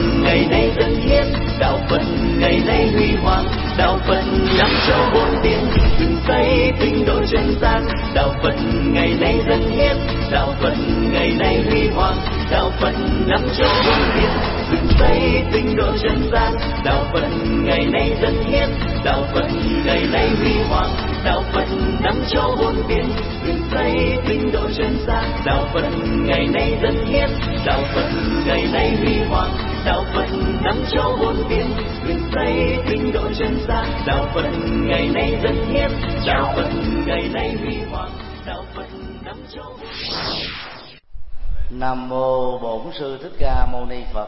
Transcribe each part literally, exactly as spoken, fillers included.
ngày nay dân hiến, đạo Phật ngày nay huy hoàng, đạo Phật năm châu bốn biển, dựng xây tinh độ chân gian. Đạo Phật ngày nay dân hiến, đạo Phật ngày nay huy hoàng, đạo Phật năm châu bốn biển, dựng xây tinh độ chân gian. Đạo Phật ngày nay dân hiến, đạo Phật ngày nay huy hoàng, đạo Phật năm châu bốn biển, dựng xây tinh độ chân gian. Đạo Phật ngày nay dân hiến, đạo Phật ngày nay huy hoàng, đạo Phật năm châu bốn biển, dựng xây tinh độ chân gian. Đạo Phật ngày nay dân hiến, đạo Phật ngày nay huy hoàng, đạo Phật năm châu bốn biển. Nam mô Bổn Sư Thích Ca Mâu Ni Phật.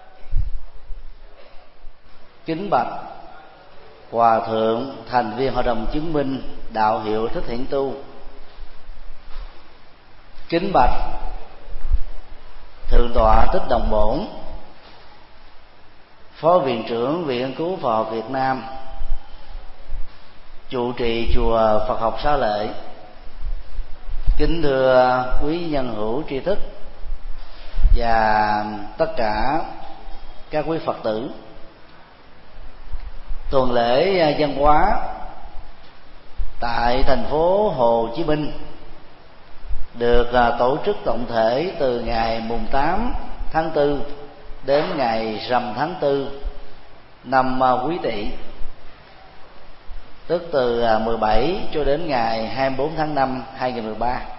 Kính bạch Hòa thượng thành viên hội đồng chứng minh đạo hiệu Thích Hiển Tu. Kính bạch Thượng tọa Thích Đồng Bổn, Phó Viện trưởng Viện Nghiên cứu Phật học Việt Nam, trụ trì chùa Phật học Xá Lợi. Kính thưa quý nhân hữu tri thức và tất cả các quý Phật tử. Tuần lễ văn hóa tại thành phố Hồ Chí Minh được tổ chức tổng thể từ ngày mùng tám tháng tư đến ngày rằm tháng tư năm Quý Tỵ, tức từ mười bảy cho đến ngày hai mươi bốn tháng năm hai nghìn không trăm mười ba.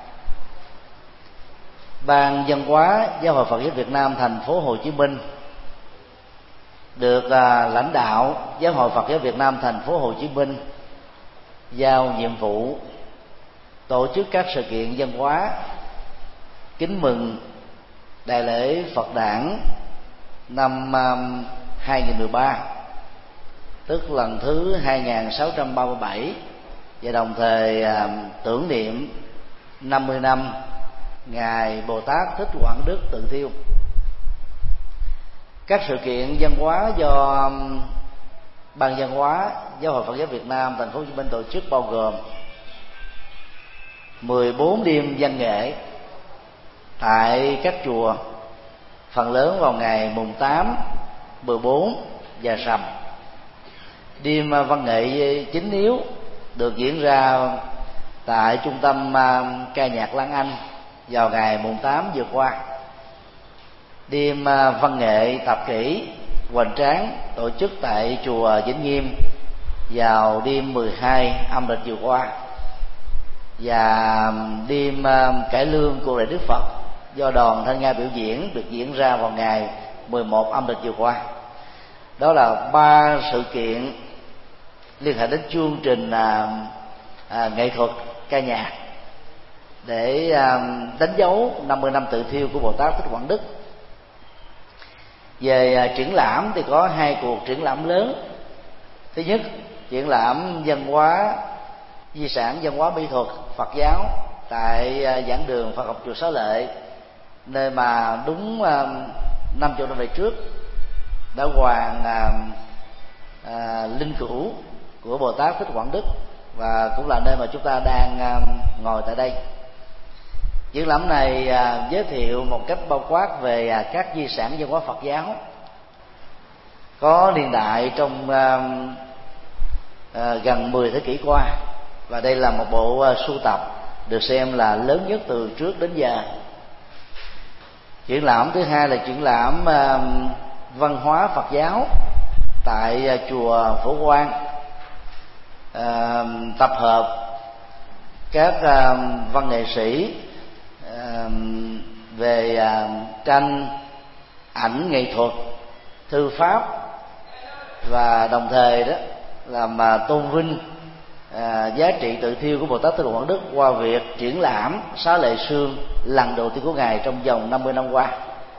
Ban văn hóa Giáo hội Phật giáo Việt Nam thành phố Hồ Chí Minh được lãnh đạo Giáo hội Phật giáo Việt Nam thành phố Hồ Chí Minh giao nhiệm vụ tổ chức các sự kiện văn hóa kính mừng đại lễ Phật đản năm hai nghìn không trăm mười ba, tức lần thứ hai nghìn sáu trăm ba mươi bảy, và đồng thời tưởng niệm năm mươi năm Ngài Bồ Tát Thích Quảng Đức Tự Thiêu. Các sự kiện văn hóa do Ban văn hóa Giáo hội Phật giáo Việt Nam thành phố Hồ Chí Minh tổ chức bao gồm mười bốn đêm văn nghệ tại các chùa, phần lớn vào ngày mùng tám, mười bốn và rằm. Đêm văn nghệ chính yếu được diễn ra tại trung tâm ca nhạc Lan Anh vào ngày mùng tám vừa qua. Đêm văn nghệ thập kỷ hoành tráng tổ chức tại chùa Vĩnh Nghiêm vào đêm mười hai âm lịch vừa qua, và đêm cải lương của Đại Đức Phật do đoàn Thanh Nga biểu diễn được diễn ra vào ngày mười một âm lịch vừa qua. Đó là ba sự kiện liên hệ đến chương trình à, à, nghệ thuật ca nhạc để à, đánh dấu năm mươi năm tự thiêu của Bồ Tát Thích Quảng Đức. Về à, triển lãm thì có hai cuộc triển lãm lớn. Thứ nhất, triển lãm văn hóa di sản văn hóa mỹ thuật Phật giáo tại à, giảng đường Phật học chùa Xá Lợi, nơi mà đúng à, năm chục năm về trước đã hoàn à, à, linh cữu của Bồ Tát Thích Quảng Đức, và cũng là nơi mà chúng ta đang à, ngồi tại đây. Triển lãm này à, giới thiệu một cách bao quát về à, các di sản văn hóa Phật giáo có niên đại trong à, à, gần mười thế kỷ qua, và đây là một bộ à, sưu tập được xem là lớn nhất từ trước đến giờ. Triển lãm thứ hai là triển lãm à, văn hóa Phật giáo tại à, chùa Phổ Quang, à, tập hợp các à, văn nghệ sĩ à, về à, tranh, ảnh nghệ thuật, thư pháp, và đồng thời đó là mà tôn vinh à, giá trị tự thiêu của Bồ Tát Thích Quảng Đức qua việc triển lãm Xá Lợi Sương lần đầu tiên của Ngài trong vòng năm mươi năm qua.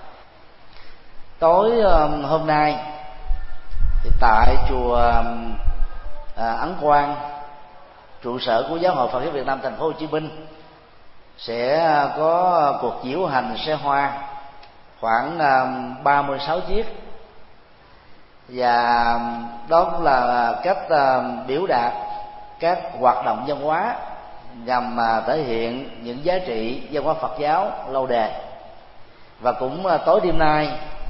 Tối à, hôm nay thì tại chùa à, Ấn Quang, trụ sở của Giáo hội Phật giáo Việt Nam thành phố Hồ Chí Minh, sẽ có cuộc diễu hành xe hoa khoảng ba mươi sáu chiếc, và đó cũng là cách biểu đạt các hoạt động văn hóa nhằm thể hiện những giá trị văn hóa Phật giáo lâu đời. Và cũng tối đêm nay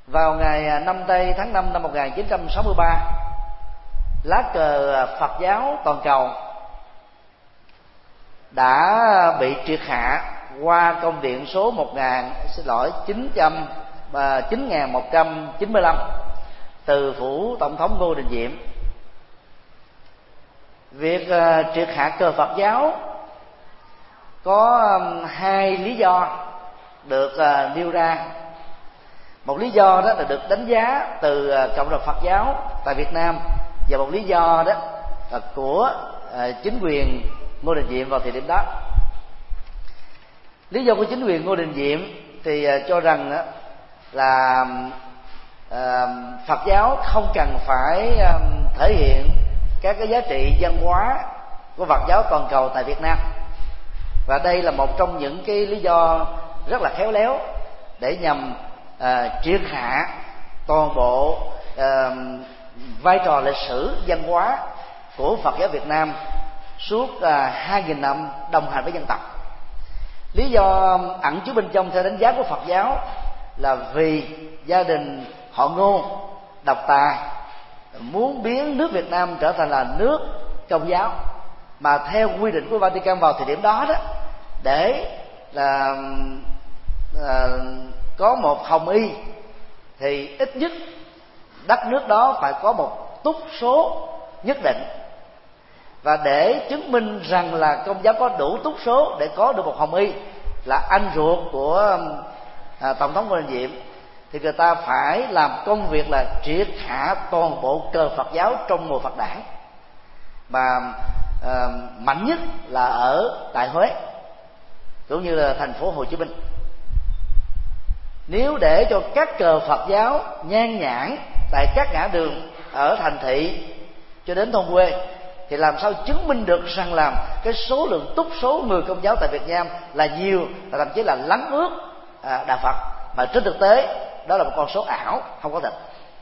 Vào ngày năm tây tháng năm năm một nghìn chín trăm sáu mươi ba, lá cờ Phật giáo toàn cầu đã bị triệt hạ qua công điện số một nghìn xin lỗi chín trăm chín nghìn một trăm chín mươi lăm từ phủ tổng thống Ngô Đình Diệm. Việc uh, triệt hạ cờ Phật giáo có um, hai lý do được uh, nêu ra. Một lý do đó là được đánh giá từ uh, cộng đồng Phật giáo tại Việt Nam, và một lý do đó là của uh, chính quyền Ngô Đình Diệm vào thời điểm đó. Lý do của chính quyền Ngô Đình Diệm thì uh, cho rằng uh, là uh, Phật giáo không cần phải uh, thể hiện các cái giá trị văn hóa của Phật giáo toàn cầu tại Việt Nam, và đây là một trong những cái lý do rất là khéo léo để nhằm uh, triệt hạ toàn bộ uh, vai trò lịch sử văn hóa của Phật giáo Việt Nam suốt hai uh, nghìn năm đồng hành với dân tộc. Lý do ẩn chứa bên trong theo đánh giá của Phật giáo là vì gia đình họ Ngô độc tài muốn biến nước Việt Nam trở thành là nước Công giáo, mà theo quy định của Vatican vào thời điểm đó đó, để là à, có một hồng y thì ít nhất đất nước đó phải có một túc số nhất định, và để chứng minh rằng là Công giáo có đủ túc số để có được một hồng y là anh ruột của à, tổng thống Ngô Đình Diệm, thì người ta phải làm công việc là triệt hạ toàn bộ cờ Phật giáo trong mùa Phật đản, mà à, mạnh nhất là ở tại Huế cũng như là thành phố Hồ Chí Minh. Nếu để cho các cờ Phật giáo nhan nhản tại các ngã đường ở thành thị cho đến thôn quê, thì làm sao chứng minh được rằng làm cái số lượng túc số người Công giáo tại Việt Nam là nhiều, và thậm chí là lấn ước à, đạo Phật, mà trên thực tế đó là một con số ảo, không có thật.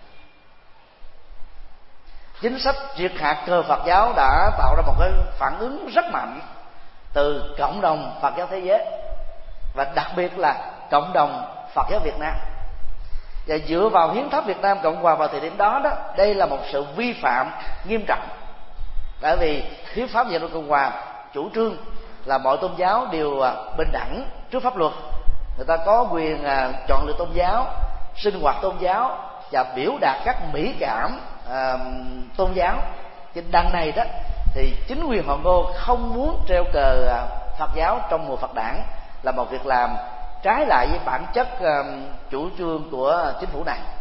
Chính sách triệt hạ cờ Phật giáo đã tạo ra một cái phản ứng rất mạnh từ cộng đồng Phật giáo thế giới, và đặc biệt là cộng đồng Phật giáo Việt Nam. Và dựa vào hiến pháp Việt Nam Cộng hòa vào thời điểm đó đó, đây là một sự vi phạm nghiêm trọng, bởi vì hiến pháp Việt Nam Cộng hòa chủ trương là mọi tôn giáo đều bình đẳng trước pháp luật, người ta có quyền chọn lựa tôn giáo, sinh hoạt tôn giáo và biểu đạt các mỹ cảm à, tôn giáo. Trên đằng này đó thì chính quyền họ Ngô không muốn treo cờ Phật giáo trong mùa Phật đản, là một việc làm trái lại với bản chất uh, chủ trương của chính phủ này.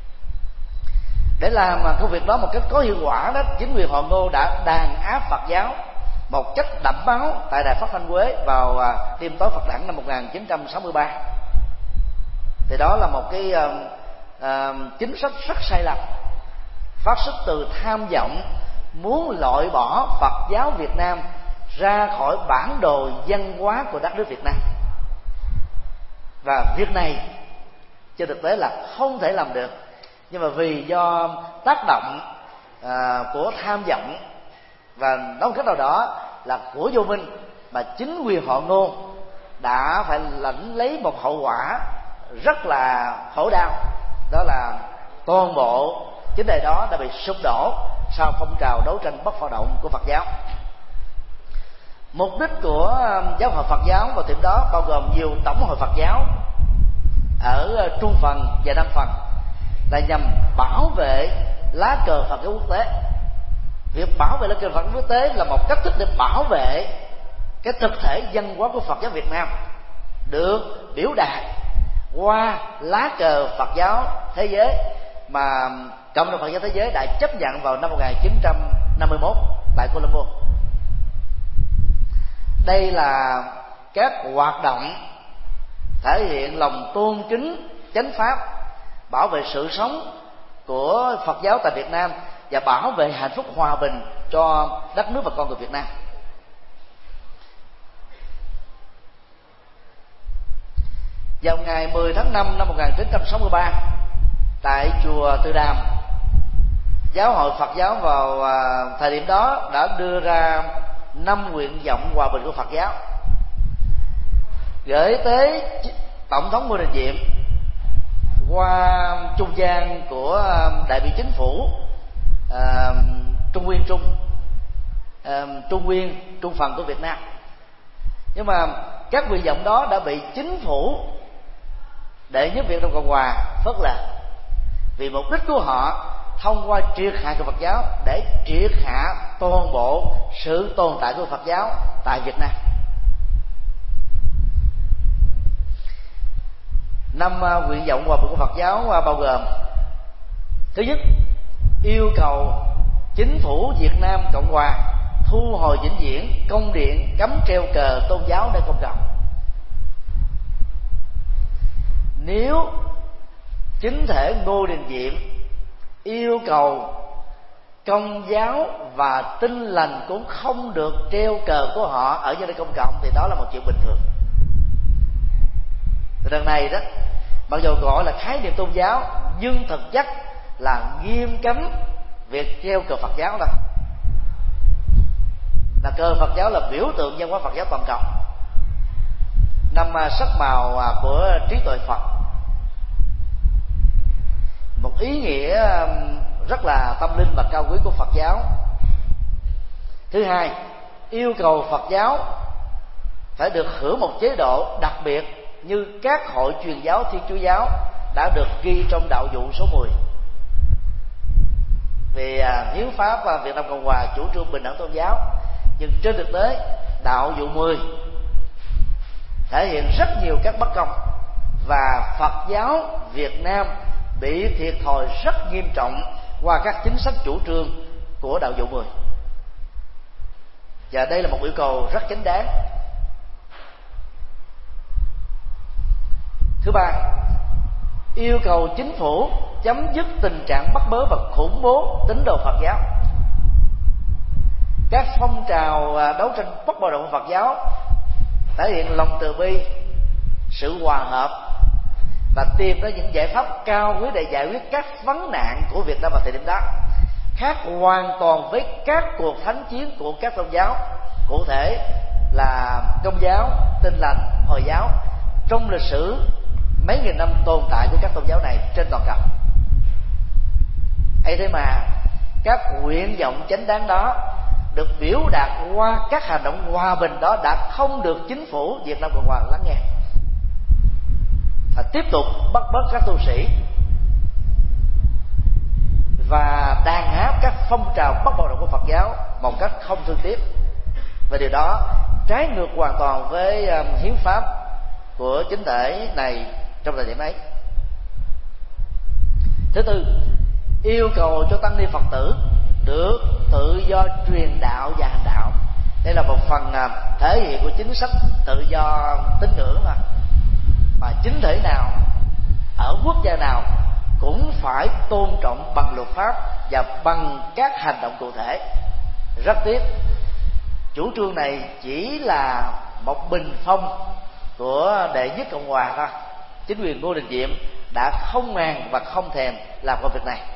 Để làm công việc đó một cách có hiệu quả đó, chính quyền họ Ngô đã đàn áp Phật giáo một cách đẫm máu tại đài phát thanh Huế vào uh, đêm tối Phật đản năm một nghìn chín trăm sáu mươi ba. Thì đó là một cái uh, uh, chính sách rất sai lầm, phát xuất từ tham vọng muốn loại bỏ Phật giáo Việt Nam ra khỏi bản đồ văn hóa của đất nước Việt Nam. Và việc này trên thực tế là không thể làm được, nhưng mà vì do tác động à, của tham vọng và nói một cách nào đó là của vô minh, mà chính quyền họ Ngô đã phải lãnh lấy một hậu quả rất là khổ đau, đó là toàn bộ chính đề đó đã bị sụp đổ sau phong trào đấu tranh bất bạo động của Phật giáo. Mục đích của giáo hội Phật giáo vào tiệm đó bao gồm nhiều tổng hội Phật giáo ở Trung phần và Nam phần, là nhằm bảo vệ lá cờ Phật giáo quốc tế. Việc bảo vệ lá cờ Phật giáo quốc tế là một cách thức để bảo vệ cái thực thể văn hóa của Phật giáo Việt Nam được biểu đạt qua lá cờ Phật giáo thế giới mà cộng đồng Phật giáo thế giới đã chấp nhận vào năm một nghìn chín trăm năm mươi mốt tại Colombo. Đây là các hoạt động thể hiện lòng tôn kính chánh pháp, bảo vệ sự sống của Phật giáo tại Việt Nam và bảo vệ hạnh phúc hòa bình cho đất nước và con người Việt Nam. Vào ngày mười tháng năm năm một nghìn chín trăm sáu mươi ba, tại chùa Từ Đàm, giáo hội Phật giáo vào thời điểm đó đã đưa ra năm nguyện vọng hòa bình của Phật giáo, gửi tới tổng thống Ngô Đình Diệm qua trung gian của đại biểu chính phủ à, Trung Nguyên Trung à, Trung Nguyên Trung phần của Việt Nam. Nhưng mà các nguyện vọng đó đã bị chính phủ Đệ nhất Việt Nam Cộng Hòa phớt lờ, vì mục đích của họ thông qua triệt hạ của Phật giáo để triệt hạ toàn bộ sự tồn tại của Phật giáo tại Việt Nam. Năm nguyện vọng hòa bình của Phật giáo bao gồm: thứ nhất, yêu cầu chính phủ Việt Nam Cộng Hòa thu hồi vĩnh viễn công điện cấm treo cờ tôn giáo nơi công cộng. Nếu chính thể Ngô Đình Diệm yêu cầu Công giáo và Tin Lành cũng không được treo cờ của họ ở nơi công cộng thì đó là một chuyện bình thường. Lần này đó, mặc dù gọi là khái niệm tôn giáo nhưng thực chất là nghiêm cấm việc treo cờ Phật giáo đó. Là cờ Phật giáo là biểu tượng văn hóa Phật giáo toàn cầu, năm sắc màu của trí tuệ Phật, một ý nghĩa rất là tâm linh và cao quý của Phật giáo. Thứ hai, yêu cầu Phật giáo phải được hưởng một chế độ đặc biệt như các hội truyền giáo Thiên Chúa giáo đã được ghi trong đạo dụ số mười. Vì hiến pháp và Việt Nam Cộng Hòa chủ trương bình đẳng tôn giáo, nhưng trên thực tế đạo dụ mười thể hiện rất nhiều các bất công, và Phật giáo Việt Nam bị thiệt thòi rất nghiêm trọng qua các chính sách chủ trương của đạo dụ mười. Và đây là một yêu cầu rất chính đáng. Thứ ba, yêu cầu chính phủ chấm dứt tình trạng bắt bớ và khủng bố tín đồ Phật giáo. Các phong trào đấu tranh bất bạo động của Phật giáo thể hiện lòng từ bi, sự hòa hợp và tìm ra những giải pháp cao quý để giải quyết các vấn nạn của Việt Nam vào thời điểm đó, khác hoàn toàn với các cuộc thánh chiến của các tôn giáo, cụ thể là Công giáo, Tin Lành, Hồi giáo trong lịch sử mấy nghìn năm tồn tại của các tôn giáo này trên toàn cầu. ấy thế mà các nguyện vọng chánh đáng đó được biểu đạt qua các hành động hòa bình đó đã không được chính phủ Việt Nam Cộng Hòa lắng nghe, và tiếp tục bắt bớ các tu sĩ và đàn áp các phong trào bất bạo động của Phật giáo một cách không thương tiếc. Và điều đó trái ngược hoàn toàn với um, hiến pháp của chính thể này trong thời điểm ấy. Thứ tư, yêu cầu cho tăng ni Phật tử được tự do truyền đạo và hành đạo. Đây là một phần thể hiện của chính sách tự do tín ngưỡng mà mà chính thể nào ở quốc gia nào cũng phải tôn trọng bằng luật pháp và bằng các hành động cụ thể. Rất tiếc, chủ trương này chỉ là một bình phong của Đệ nhất Cộng Hòa thôi. Chính quyền Ngô Đình Diệm đã không màng và không thèm làm công việc này.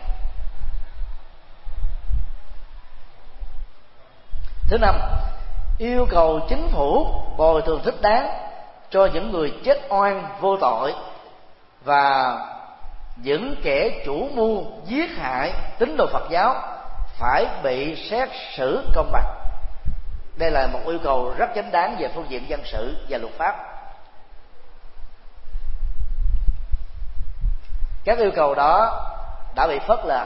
Thứ năm, yêu cầu chính phủ bồi thường thích đáng cho những người chết oan vô tội và những kẻ chủ mưu giết hại tín đồ Phật giáo phải bị xét xử công bằng. Đây là một yêu cầu rất chính đáng về phương diện dân sự và luật pháp. Các yêu cầu đó đã bị phớt lờ.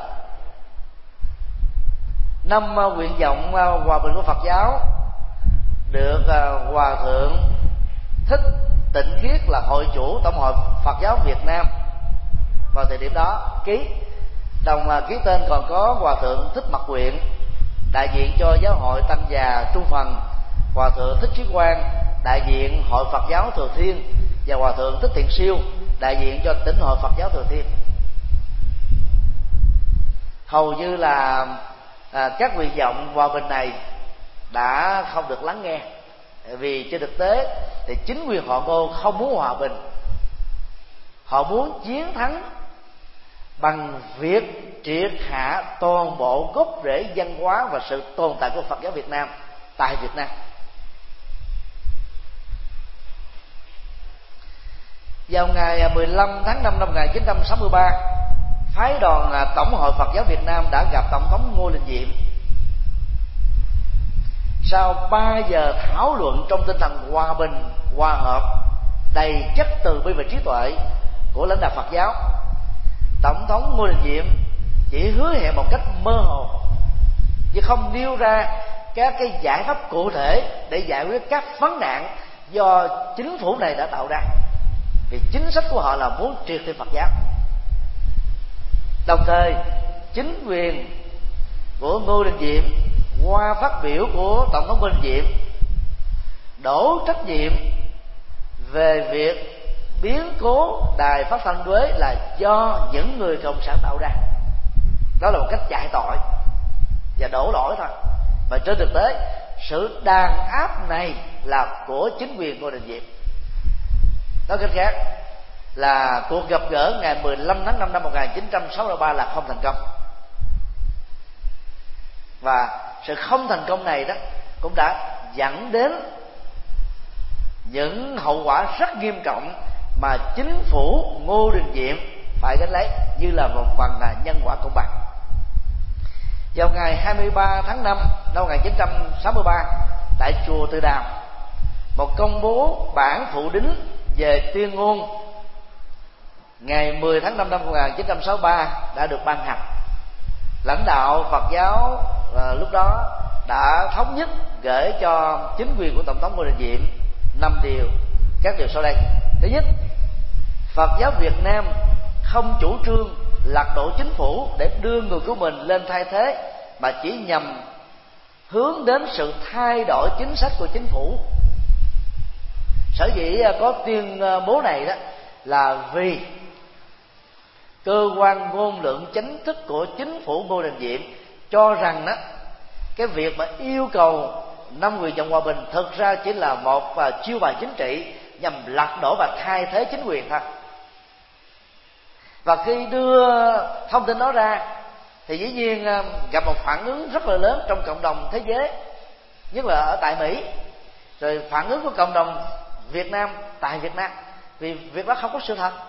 Năm nguyện vọng hòa bình của Phật giáo được Hòa Thượng Thích Tịnh Khiết là hội chủ Tổng hội Phật giáo Việt Nam vào thời điểm đó ký. Đồng ký tên còn có Hòa Thượng Thích Mật Nguyện, đại diện cho Giáo hội Tăng Già Trung Phần, Hòa Thượng Thích Trí Quang, đại diện Hội Phật giáo Thừa Thiên, và Hòa Thượng Thích Thiện Siêu, đại diện cho Tỉnh hội Phật giáo Thừa Thiên. Hầu như là à, các nguyện vọng hòa bình này đã không được lắng nghe, vì trên thực tế thì chính quyền họ Ngô không muốn hòa bình. Họ muốn chiến thắng bằng việc triệt hạ toàn bộ gốc rễ văn hóa và sự tồn tại của Phật giáo Việt Nam tại Việt Nam. Vào ngày mười lăm tháng năm năm một nghìn chín trăm sáu mươi ba, phái đoàn Tổng hội Phật giáo Việt Nam đã gặp Tổng thống Ngô Đình Diệm. Sau ba giờ thảo luận trong tinh thần hòa bình, hòa hợp, đầy chất từ bi và trí tuệ của lãnh đạo Phật giáo, Tổng thống Ngô Đình Diệm chỉ hứa hẹn một cách mơ hồ, chứ không nêu ra các cái giải pháp cụ thể để giải quyết các vấn nạn do chính phủ này đã tạo ra. Vì chính sách của họ là muốn triệt tiêu Phật giáo. Đồng thời, chính quyền của Ngô Đình Diệm qua phát biểu của Tổng thống Ngô Đình Diệm đổ trách nhiệm về việc biến cố đài phát thanh Huế là do những người cộng sản tạo ra. Đó là một cách chạy tội và đổ lỗi thôi. Mà trên thực tế, sự đàn áp này là của chính quyền Ngô Đình Diệm. Nói cách khác là cuộc gặp gỡ ngày mười lăm tháng năm năm một nghìn chín trăm sáu mươi ba là không thành công. Và sự không thành công này đó cũng đã dẫn đến những hậu quả rất nghiêm trọng mà chính phủ Ngô Đình Diệm phải gánh lấy, như là một phần là nhân quả công bằng. Vào ngày hai mươi ba tháng năm năm một nghìn chín trăm sáu mươi ba, tại chùa Từ Đàm, một công bố bản phụ đính về tuyên ngôn ngày mười tháng năm năm một nghìn chín trăm sáu mươi ba đã được ban hành. Lãnh đạo Phật giáo à, lúc đó đã thống nhất gửi cho chính quyền của Tổng thống Ngô Đình Diệm năm điều. Các điều sau đây: thứ nhất, Phật giáo Việt Nam không chủ trương lật đổ chính phủ để đưa người của mình lên thay thế, mà chỉ nhằm hướng đến sự thay đổi chính sách của chính phủ. Sở dĩ có tuyên bố này đó là vì cơ quan ngôn luận chính thức của chính phủ Ngô Đình Diệm cho rằng đó, cái việc mà yêu cầu năm quyền dòng hòa bình thực ra chỉ là một chiêu bài chính trị nhằm lật đổ và thay thế chính quyền thôi. Và khi đưa thông tin đó ra thì dĩ nhiên gặp một phản ứng rất là lớn trong cộng đồng thế giới, nhất là ở tại Mỹ, rồi phản ứng của cộng đồng Việt Nam tại Việt Nam, vì việc đó không có sự thật.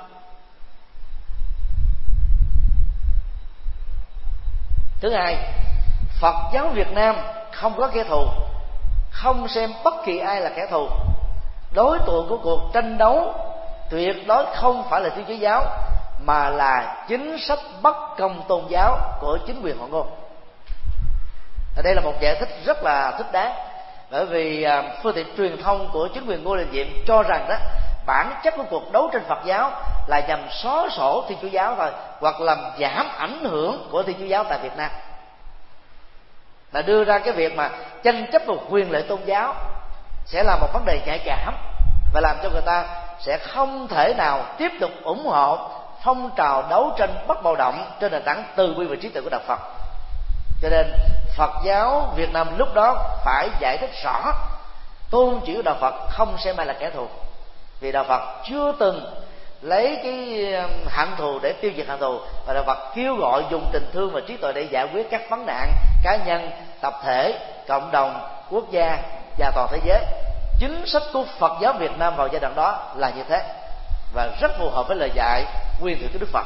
Thứ hai, Phật giáo Việt Nam không có kẻ thù, không xem bất kỳ ai là kẻ thù. Đối tượng của cuộc tranh đấu tuyệt đối không phải là Thiên Chúa giáo, mà là chính sách bất công tôn giáo của chính quyền họ Ngô. Ở đây là một giải thích rất là thích đáng, bởi vì phương tiện truyền thông của chính quyền Ngô Đình Diệm cho rằng đó, bản chất của cuộc đấu tranh Phật giáo là nhằm xóa sổ Thiên Chúa giáo thôi, hoặc làm giảm ảnh hưởng của Thiên Chúa giáo tại Việt Nam, là đưa ra cái việc mà tranh chấp về quyền lợi tôn giáo sẽ là một vấn đề nhạy cảm, và làm cho người ta sẽ không thể nào tiếp tục ủng hộ phong trào đấu tranh bất bạo động trên nền tảng từ bi và trí tuệ của đạo Phật. Cho nên Phật giáo Việt Nam lúc đó phải giải thích rõ tôn chỉ của đạo Phật không xem ai là kẻ thù, vì đạo Phật chưa từng lấy cái hận thù để tiêu diệt hận thù, và đạo Phật kêu gọi dùng tình thương và trí tuệ để giải quyết các vấn nạn cá nhân, tập thể, cộng đồng, quốc gia và toàn thế giới. Chính sách của Phật giáo Việt Nam vào giai đoạn đó là như thế, và rất phù hợp với lời dạy nguyên thủy của Đức Phật.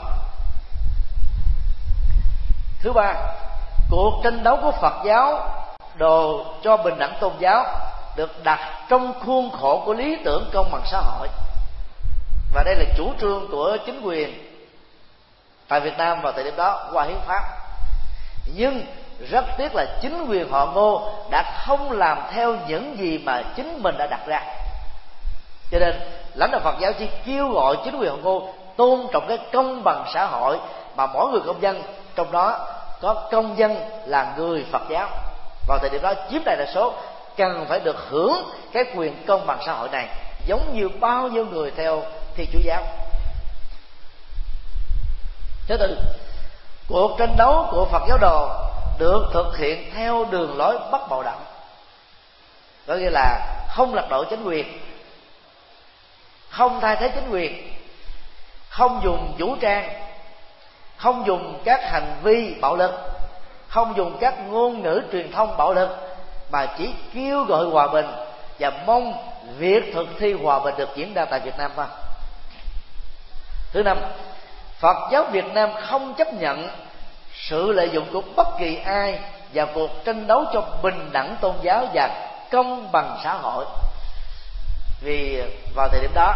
Thứ ba, cuộc tranh đấu của Phật giáo đồ cho bình đẳng tôn giáo được đặt trong khuôn khổ của lý tưởng công bằng xã hội, và đây là chủ trương của chính quyền tại Việt Nam vào thời điểm đó qua hiến pháp. Nhưng rất tiếc là chính quyền họ Ngô đã không làm theo những gì mà chính mình đã đặt ra. Cho nên lãnh đạo Phật giáo chỉ kêu gọi chính quyền họ Ngô tôn trọng cái công bằng xã hội, mà mỗi người công dân, trong đó có công dân là người Phật giáo vào thời điểm đó chiếm đại đa số, cần phải được hưởng cái quyền công bằng xã hội này giống như bao nhiêu người theo Thiên Chúa giáo. Thứ tư, cuộc tranh đấu của Phật giáo đồ được thực hiện theo đường lối bất bạo động, có nghĩa là không lật đổ chính quyền, không thay thế chính quyền, không dùng vũ trang, không dùng các hành vi bạo lực, không dùng các ngôn ngữ truyền thông bạo lực, mà chỉ kêu gọi hòa bình và mong việc thực thi hòa bình được diễn ra tại Việt Nam thôi. Thứ năm, Phật giáo Việt Nam không chấp nhận sự lợi dụng của bất kỳ ai vào cuộc tranh đấu cho bình đẳng tôn giáo và công bằng xã hội. Vì vào thời điểm đó,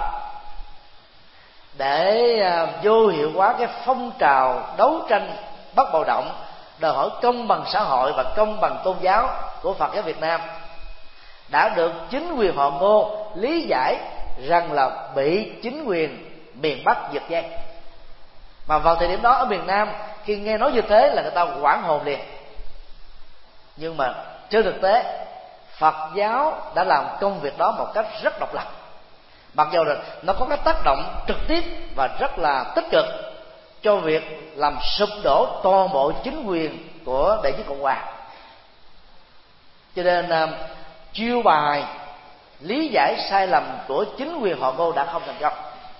để vô hiệu hóa cái phong trào đấu tranh bất bạo động, đòi hỏi công bằng xã hội và công bằng tôn giáo của Phật giáo Việt Nam, đã được chính quyền họ Ngô lý giải rằng là bị chính quyền miền Bắc giật dây. Mà vào thời điểm đó ở miền Nam, khi nghe nói như thế là người ta hoảng hồn liền. Nhưng mà trên thực tế, Phật giáo đã làm công việc đó một cách rất độc lập, mặc dù là nó có cái tác động trực tiếp và rất là tích cực cho việc làm sụp đổ toàn bộ chính quyền của Đệ nhất Cộng hòa. Cho nên chiêu bài lý giải sai lầm của chính quyền họ Ngô đã không thành công.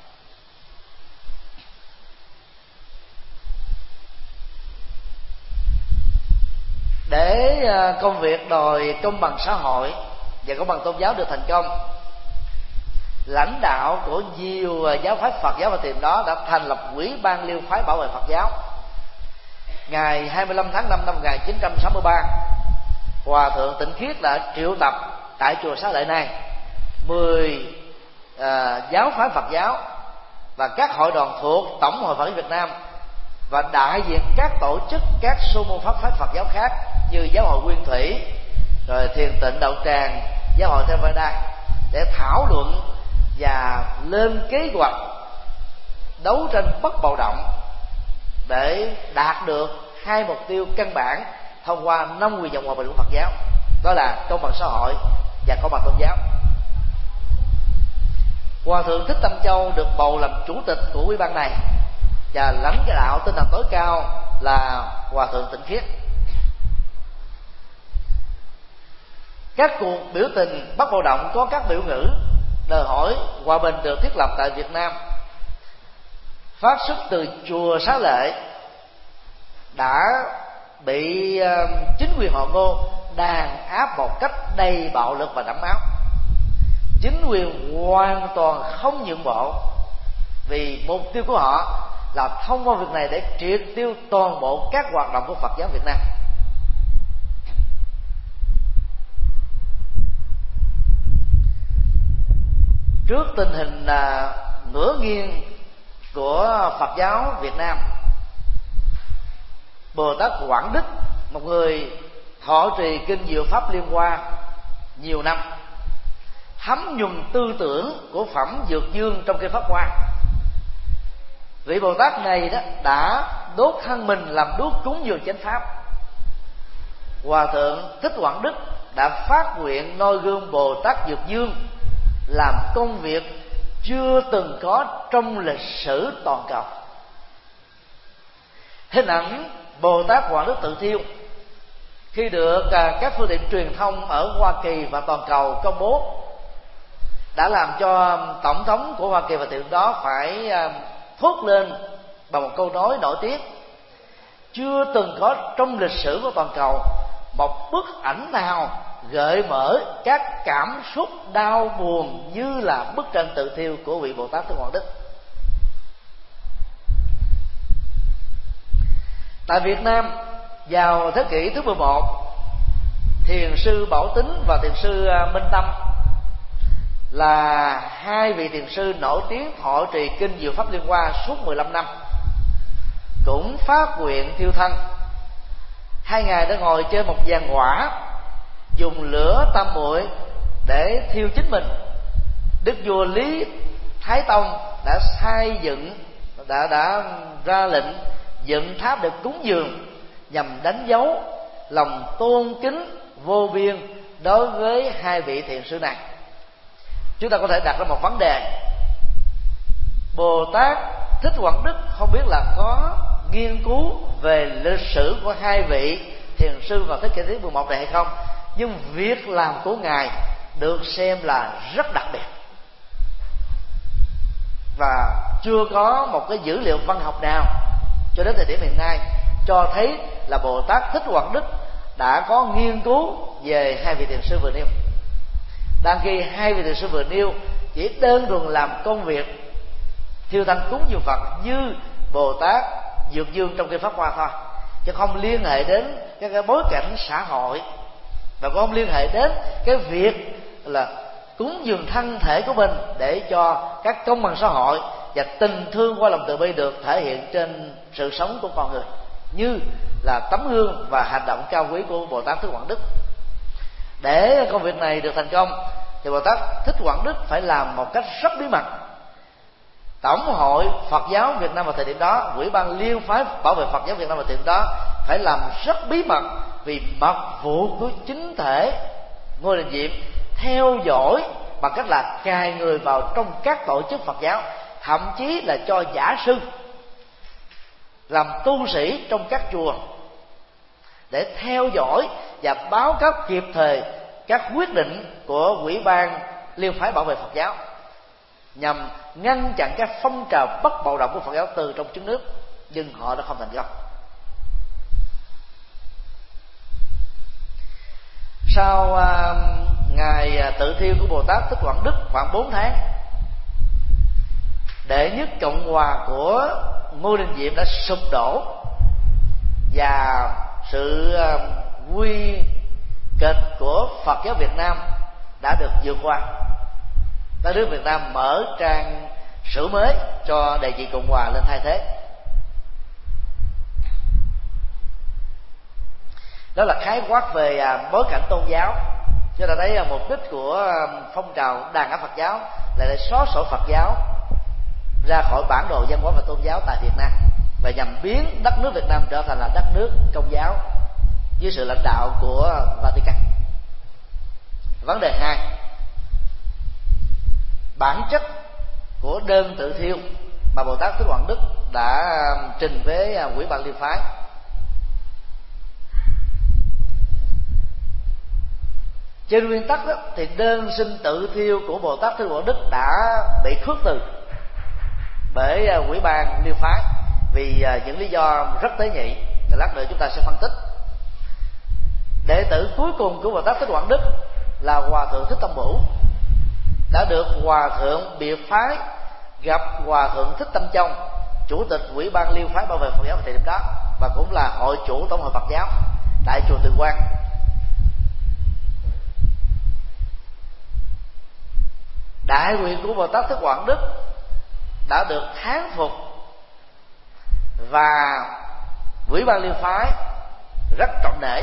Để công việc đòi công bằng xã hội và công bằng tôn giáo được thành công, lãnh đạo của nhiều giáo phái Phật giáo và Thiền đó đã thành lập Ủy ban Liên phái bảo vệ Phật giáo. Ngày hai mươi lăm tháng năm năm một nghìn chín trăm sáu mươi ba, Hòa thượng Tịnh Khiết đã triệu tập tại chùa Xá Lợi này mười à, giáo phái Phật giáo và các hội đoàn thuộc Tổng hội Phật giáo Việt Nam và đại diện các tổ chức, các số môn pháp phái Phật giáo khác như Giáo hội Nguyên Thủy, rồi Thiền Tịnh Đạo Tràng, Giáo hội Theravada, để thảo luận và lên kế hoạch đấu tranh bất bạo động để đạt được hai mục tiêu căn bản thông qua năm quyền dòng hòa bình của Phật giáo, đó là công bằng xã hội và công bằng tôn giáo. Hòa thượng Thích Tâm Châu được bầu làm chủ tịch của ủy ban này và lãnh đạo tinh thần tối cao là Hòa thượng Tịnh Khiết. Các cuộc biểu tình bất bạo động có các biểu ngữ đòi hỏi hòa bình được thiết lập tại Việt Nam, phát xuất từ chùa Xá Lợi, đã bị chính quyền họ Ngô đàn áp một cách đầy bạo lực và đẫm máu. Chính quyền hoàn toàn không nhượng bộ, vì mục tiêu của họ là thông qua việc này để triệt tiêu toàn bộ các hoạt động của Phật giáo Việt Nam. Trước tình hình à, ngửa nghiêng của Phật giáo Việt Nam, Bồ Tát Quảng Đức, một người thọ trì kinh Diệu Pháp Liên Hoa nhiều năm, thấm nhuần tư tưởng của phẩm Dược Dương trong kinh Pháp Hoa. Vị Bồ Tát này đó đã đốt thân mình làm đuốc cúng dường chánh pháp. Hòa thượng Thích Quảng Đức đã phát nguyện noi gương Bồ Tát Dược Dương làm công việc chưa từng có trong lịch sử toàn cầu. Hình ảnh Bồ Tát Quảng Đức tự thiêu khi được các phương tiện truyền thông ở Hoa Kỳ và toàn cầu công bố đã làm cho tổng thống của Hoa Kỳ và tiệm đó phải thốt lên bằng một câu nói nổi tiếng: chưa từng có trong lịch sử của toàn cầu một bức ảnh nào gợi mở các cảm xúc đau buồn như là bức tranh tự thiêu của vị Bồ Tát Thích Quảng Đức. Tại Việt Nam vào thế kỷ thứ mười một, Thiền sư Bảo Tín và Thiền sư Minh Tâm là hai vị thiền sư nổi tiếng thọ trì kinh Diệu Pháp Liên Hoa suốt mười lăm năm, cũng phát nguyện thiêu thân. Hai ngài đã ngồi trên một giàn hỏa, dùng lửa tam muội để thiêu chính mình. Đức vua Lý Thái Tông đã sai dựng, đã đã ra lệnh dựng tháp để cúng dường, nhằm đánh dấu lòng tôn kính vô biên đối với hai vị thiền sư này. Chúng ta có thể đặt ra một vấn đề: Bồ Tát Thích Quảng Đức không biết là có nghiên cứu về lịch sử của hai vị thiền sư vào thế kỷ thứ mười một này hay không, nhưng việc làm của ngài được xem là rất đặc biệt, và chưa có một cái dữ liệu văn học nào cho đến thời điểm hiện nay cho thấy là Bồ Tát Thích Quảng Đức đã có nghiên cứu về hai vị thiền sư vừa nêu. Đang khi hai vị thiền sư vừa nêu chỉ đơn thuần làm công việc thiêu thân cúng dường Phật như Bồ Tát Dược Dương trong kinh Pháp Hoa thôi, chứ không liên hệ đến cái, cái bối cảnh xã hội, và cũng không liên hệ đến cái việc là cúng dường thân thể của mình để cho các công bằng xã hội và tình thương qua lòng từ bi được thể hiện trên sự sống của con người, như là tấm gương và hành động cao quý của Bồ Tát Thích Quảng Đức. Để công việc này được thành công thì Bồ Tát Thích Quảng Đức phải làm một cách rất bí mật. Tổng hội Phật giáo Việt Nam vào thời điểm đó, Ủy ban Liên phái bảo vệ Phật giáo Việt Nam vào thời điểm đó phải làm rất bí mật, vì mật vụ của chính thể Ngô Đình Diệm theo dõi bằng cách là cài người vào trong các tổ chức Phật giáo, thậm chí là cho giả sư làm tu sĩ trong các chùa để theo dõi và báo cáo kịp thời các quyết định của Ủy ban Liên phái bảo vệ Phật giáo, nhằm ngăn chặn các phong trào bất bạo động của Phật giáo từ trong trứng nước, nhưng họ đã không thành công. Sau uh, ngày tự thiêu của Bồ Tát Thích Quảng Đức khoảng bốn tháng, đệ nhất Cộng hòa của Ngô Đình Diệm đã sụp đổ, và sự uh, nguy kịch của Phật giáo Việt Nam đã được vượt qua. Đất nước Việt Nam mở trang sử mới cho đề nghị Cộng hòa lên thay thế. Đó là khái quát về bối cảnh tôn giáo. Chúng ta thấy mục đích của phong trào đàn áp Phật giáo là để xóa sổ Phật giáo ra khỏi bản đồ văn hóa và tôn giáo tại Việt Nam, và nhằm biến đất nước Việt Nam trở thành là đất nước Công giáo dưới sự lãnh đạo của Vatican. Vấn đề hai, bản chất của đơn tự thiêu mà Bồ Tát Thích Quảng Đức đã trình với Ủy ban Liên phái. Trên nguyên tắc đó, thì đơn xin tự thiêu của Bồ Tát Thích Quảng Đức đã bị khước từ bởi Ủy ban Liên phái vì những lý do rất tế nhị, lát nữa chúng ta sẽ phân tích. Đệ tử cuối cùng của Bồ Tát Thích Quảng Đức là Hòa thượng Thích Tông Bửu đã được Hòa thượng biệt phái gặp Hòa thượng Thích Tâm Châu, chủ tịch Ủy ban Liên phái bảo vệ Phật giáo thời điểm đó, và cũng là hội chủ tổng hội Phật giáo tại chùa Từ Quan. Đại nguyện của Bồ Tát Thích Quảng Đức đã được thán phục, và Ủy ban Liên phái rất trọng nể.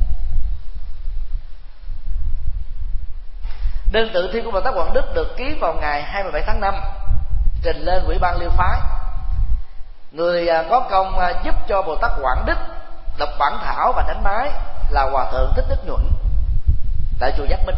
Đơn tự thi của Bồ Tát Quảng Đức được ký vào ngày hai mươi bảy tháng năm, trình lên Ủy ban Liên phái. Người có công giúp cho Bồ Tát Quảng Đức đọc bản thảo và đánh máy là Hòa thượng Thích Đức Nhuận tại chùa Giác Minh.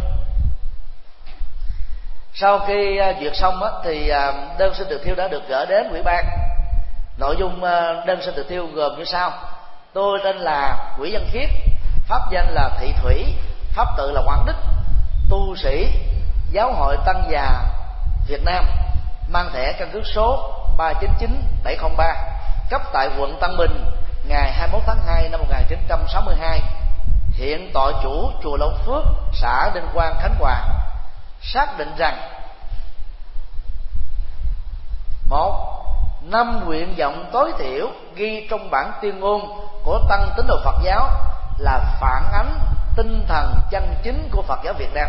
Sau khi duyệt xong thì đơn xin tự thiêu đã được gửi đến Ủy ban. Nội dung đơn xin tự thiêu gồm như sau: tôi tên là Quỷ Văn Khiết, pháp danh là Thị Thủy, pháp tự là Quảng Đức, tu sĩ Giáo hội Tăng Già Việt Nam, mang thẻ căn cước số ba chín chín bảy không ba, cấp tại quận Tân Bình ngày hai mươi mốt tháng hai năm một nghìn chín trăm sáu mươi hai, hiện tọa chủ chùa Long Phước, xã Đinh Quang, Khánh Hòa. Xác định rằng: một, năm nguyện vọng tối thiểu ghi trong bản tuyên ngôn của Tăng Tín đồ Phật giáo là phản ánh tinh thần chân chính của Phật giáo Việt Nam.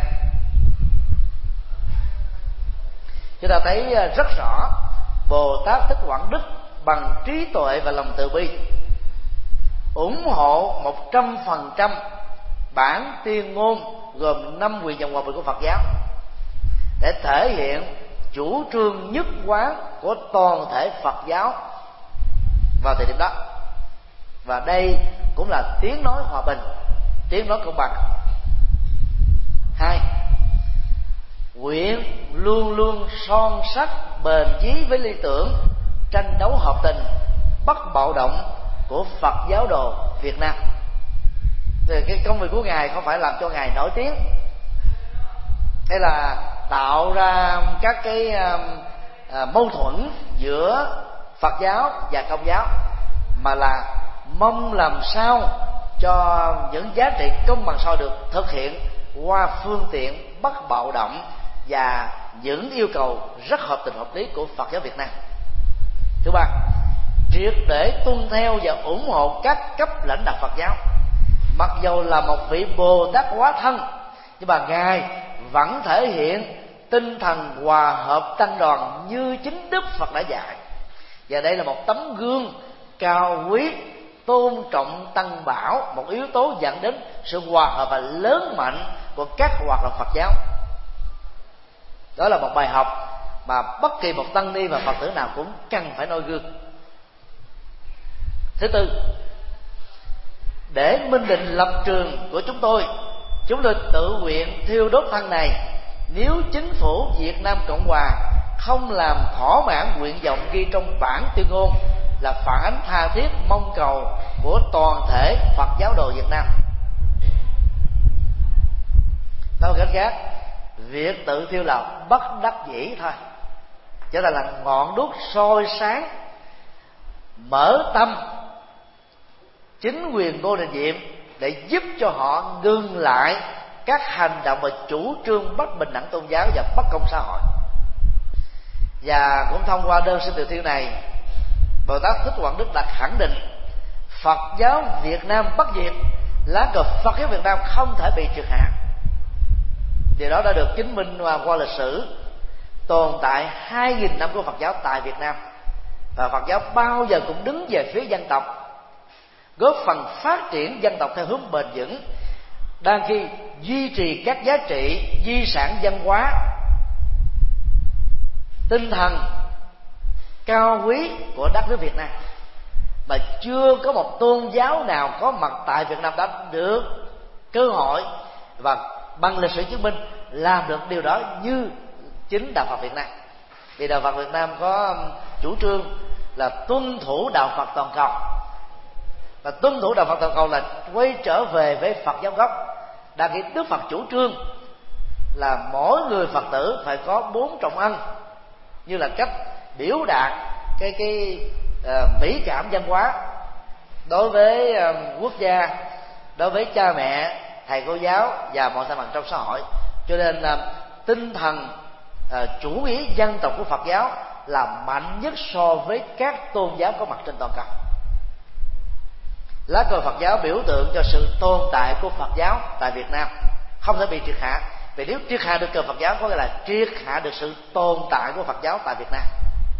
Chúng ta thấy rất rõ Bồ Tát Thích Quảng Đức bằng trí tuệ và lòng từ bi ủng hộ một trăm phần trăm bản tuyên ngôn gồm năm nguyện vọng hòa bình của Phật giáo, để thể hiện chủ trương nhất quán của toàn thể Phật giáo vào thời điểm đó. Và đây cũng là tiếng nói hòa bình, tiếng nói công bằng. Hai, nguyện luôn luôn son sắt bền chí với lý tưởng tranh đấu hợp tình, bất bạo động của Phật giáo đồ Việt Nam. Thì cái công việc của Ngài không phải làm cho Ngài nổi tiếng hay là tạo ra các cái à, mâu thuẫn giữa Phật giáo và Công giáo, mà là mong làm sao cho những giá trị công bằng sau được thực hiện qua phương tiện bất bạo động và những yêu cầu rất hợp tình hợp lý của Phật giáo Việt Nam. Thứ ba, triệt để tuân theo và ủng hộ các cấp lãnh đạo Phật giáo. Mặc dù là một vị Bồ Tát hóa thân, nhưng mà Ngài vẫn thể hiện tinh thần hòa hợp tăng đoàn như chính Đức Phật đã dạy. Và đây là một tấm gương cao quý, tôn trọng tăng bảo, một yếu tố dẫn đến sự hòa hợp và lớn mạnh của các hoạt động Phật giáo. Đó là một bài học mà bất kỳ một tăng ni và Phật tử nào cũng cần phải noi gương. Thứ tư, để minh định lập trường của chúng tôi, chúng tôi tự nguyện thiêu đốt thân này nếu chính phủ Việt Nam Cộng Hòa không làm thỏa mãn nguyện vọng ghi trong bản tuyên ngôn là phản ánh tha thiết mong cầu của toàn thể Phật giáo đồ Việt Nam. Nói một cách khác, việc tự thiêu là bất đắc dĩ thôi, trở thành là ngọn đuốc soi sáng, mở tâm chính quyền Ngô Đình Diệm để giúp cho họ ngừng lại các hành động và chủ trương bất bình đẳng tôn giáo và bất công xã hội. Và cũng thông qua đơn xin tự thiêu này, Bồ Tát Thích Quảng Đức đã khẳng định Phật giáo Việt Nam bất diệt, lá cờ Phật giáo Việt Nam không thể bị triệt hạ. Điều đó đã được chứng minh qua lịch sử tồn tại hai nghìn năm của Phật giáo tại Việt Nam, và Phật giáo bao giờ cũng đứng về phía dân tộc, góp phần phát triển dân tộc theo hướng bền vững, đang khi duy trì các giá trị di sản văn hóa, tinh thần cao quý của đất nước Việt Nam. Mà chưa có một tôn giáo nào có mặt tại Việt Nam đã được cơ hội và bằng lịch sử chứng minh làm được điều đó như chính Đạo Phật Việt Nam. Vì Đạo Phật Việt Nam có chủ trương là tuân thủ Đạo Phật toàn cầu, và tuân thủ Đạo Phật toàn cầu là quay trở về với Phật giáo gốc. Đa khi Đức Phật chủ trương là mỗi người Phật tử phải có bốn trọng ân, như là cách biểu đạt cái cái uh, mỹ cảm văn hóa đối với uh, quốc gia, đối với cha mẹ, thầy cô giáo và mọi thành phần trong xã hội. Cho nên uh, tinh thần uh, chủ nghĩa dân tộc của Phật giáo là mạnh nhất so với các tôn giáo có mặt trên toàn cầu. Lá cờ Phật giáo biểu tượng cho sự tồn tại của Phật giáo tại Việt Nam, không thể bị triệt hạ. Vì nếu triệt hạ được cờ Phật giáo có nghĩa là triệt hạ được sự tồn tại của Phật giáo tại Việt Nam.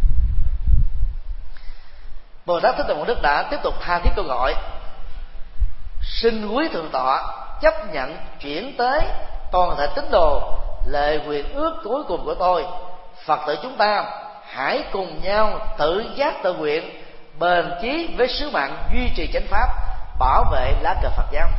Bồ Tát Thích Quảng Đức đã tiếp tục tha thiết kêu gọi: xin quý thượng tọa chấp nhận chuyển tới toàn thể tín đồ lời nguyện ước cuối cùng của tôi. Phật tử chúng ta hãy cùng nhau tự giác tự nguyện, bền chí với sứ mạng duy trì chánh pháp, bảo vệ lá cờ Phật giáo.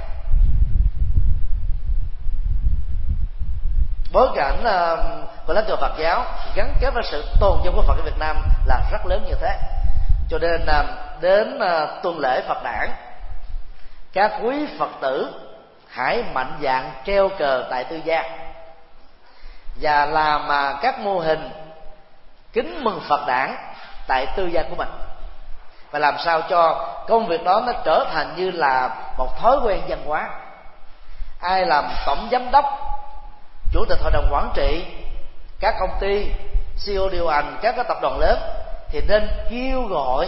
Bối cảnh uh, của lá cờ Phật giáo gắn kết với sự tồn vong của Phật ở Việt Nam là rất lớn như thế. Cho nên uh, đến uh, tuần lễ Phật đản, các quý Phật tử hãy mạnh dạn treo cờ tại tư gia và làm uh, các mô hình kính mừng Phật đản tại tư gia của mình, và làm sao cho công việc đó nó trở thành như là một thói quen văn hóa. Ai làm tổng giám đốc, chủ tịch hội đồng quản trị các công ty, xê e ô điều hành các cái tập đoàn lớn thì nên kêu gọi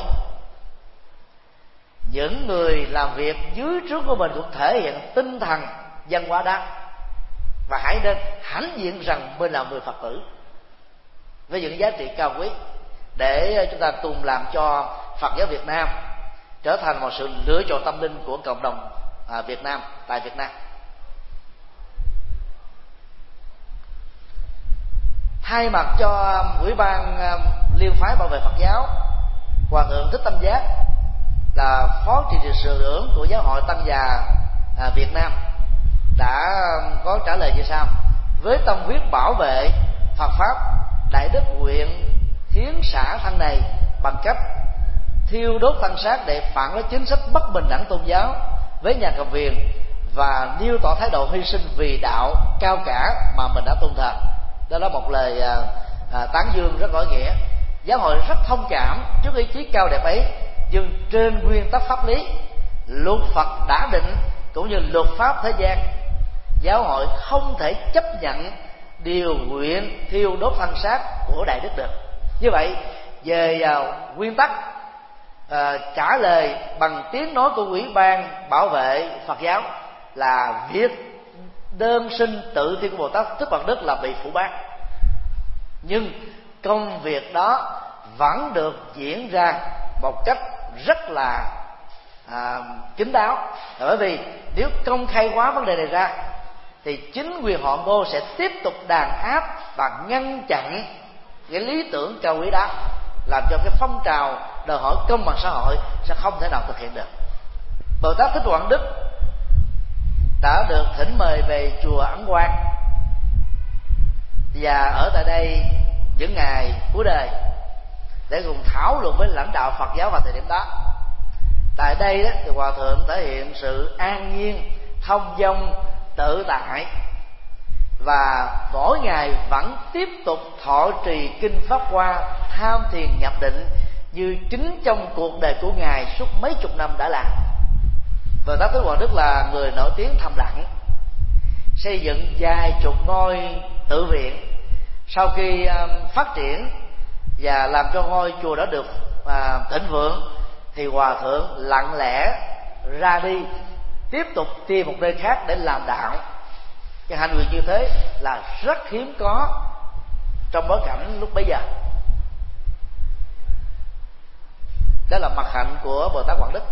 những người làm việc dưới trướng của mình cũng thể hiện tinh thần văn hóa đó, và hãy nên hãnh diện rằng mình là người Phật tử với những giá trị cao quý, để chúng ta cùng làm cho Phật giáo Việt Nam trở thành một sự lựa chọn tâm linh của cộng đồng à, Việt Nam tại Việt Nam. Thay mặt cho Ủy ban Liên phái bảo vệ Phật giáo, Hòa thượng Thích Tâm Giác là phó trị sự trưởng của Giáo hội Tăng già à, Việt Nam đã có trả lời như sau: với tâm huyết bảo vệ Phật pháp, Đại đức nguyện hiến xả thân này bằng cách thiêu đốt tăng sát để phản đối chính sách bất bình đẳng tôn giáo với nhà cầm quyền, và nêu tỏ thái độ hy sinh vì đạo cao cả mà mình đã tôn thờ. Đó là một lời à, à, tán dương rất có ý nghĩa. Giáo hội rất thông cảm trước ý chí cao đẹp ấy, nhưng trên nguyên tắc pháp lý, luật Phật đã định cũng như luật pháp thế gian, giáo hội không thể chấp nhận điều nguyện thiêu đốt thân xác của Đại đức được. Như vậy, về uh, nguyên tắc uh, trả lời bằng tiếng nói của Ủy ban bảo vệ Phật giáo là việc đơn sinh tự thi của Bồ Tát Thích Quảng Đức là bị phủ bác, nhưng công việc đó vẫn được diễn ra một cách rất là à, kín đáo. Bởi vì nếu công khai hóa vấn đề này ra thì chính quyền họ Ngô sẽ tiếp tục đàn áp và ngăn chặn cái lý tưởng cao quý đó, làm cho cái phong trào đòi hỏi công bằng xã hội sẽ không thể nào thực hiện được. Bồ Tát Thích Quảng Đức đã được thỉnh mời về chùa Ấn Quang và ở tại đây những ngày cuối đời để cùng thảo luận với lãnh đạo Phật giáo vào thời điểm đó. Tại đây đó, thì Hòa Thượng thể hiện sự an nhiên, thông dong, tự tại, và mỗi ngày vẫn tiếp tục thọ trì kinh Pháp Hoa, tham thiền nhập định như chính trong cuộc đời của Ngài suốt mấy chục năm đã làm. Bồ Tát Thích Quảng Đức là người nổi tiếng thầm lặng, xây dựng vài chục ngôi tự viện. Sau khi phát triển và làm cho ngôi chùa đó được à, thịnh vượng thì Hòa Thượng lặng lẽ ra đi, tiếp tục tìm một nơi khác để làm đạo. Cái hành nguyện như thế là rất hiếm có trong bối cảnh lúc bấy giờ. Đó là mặt hạnh của Bồ Tát Quảng Đức.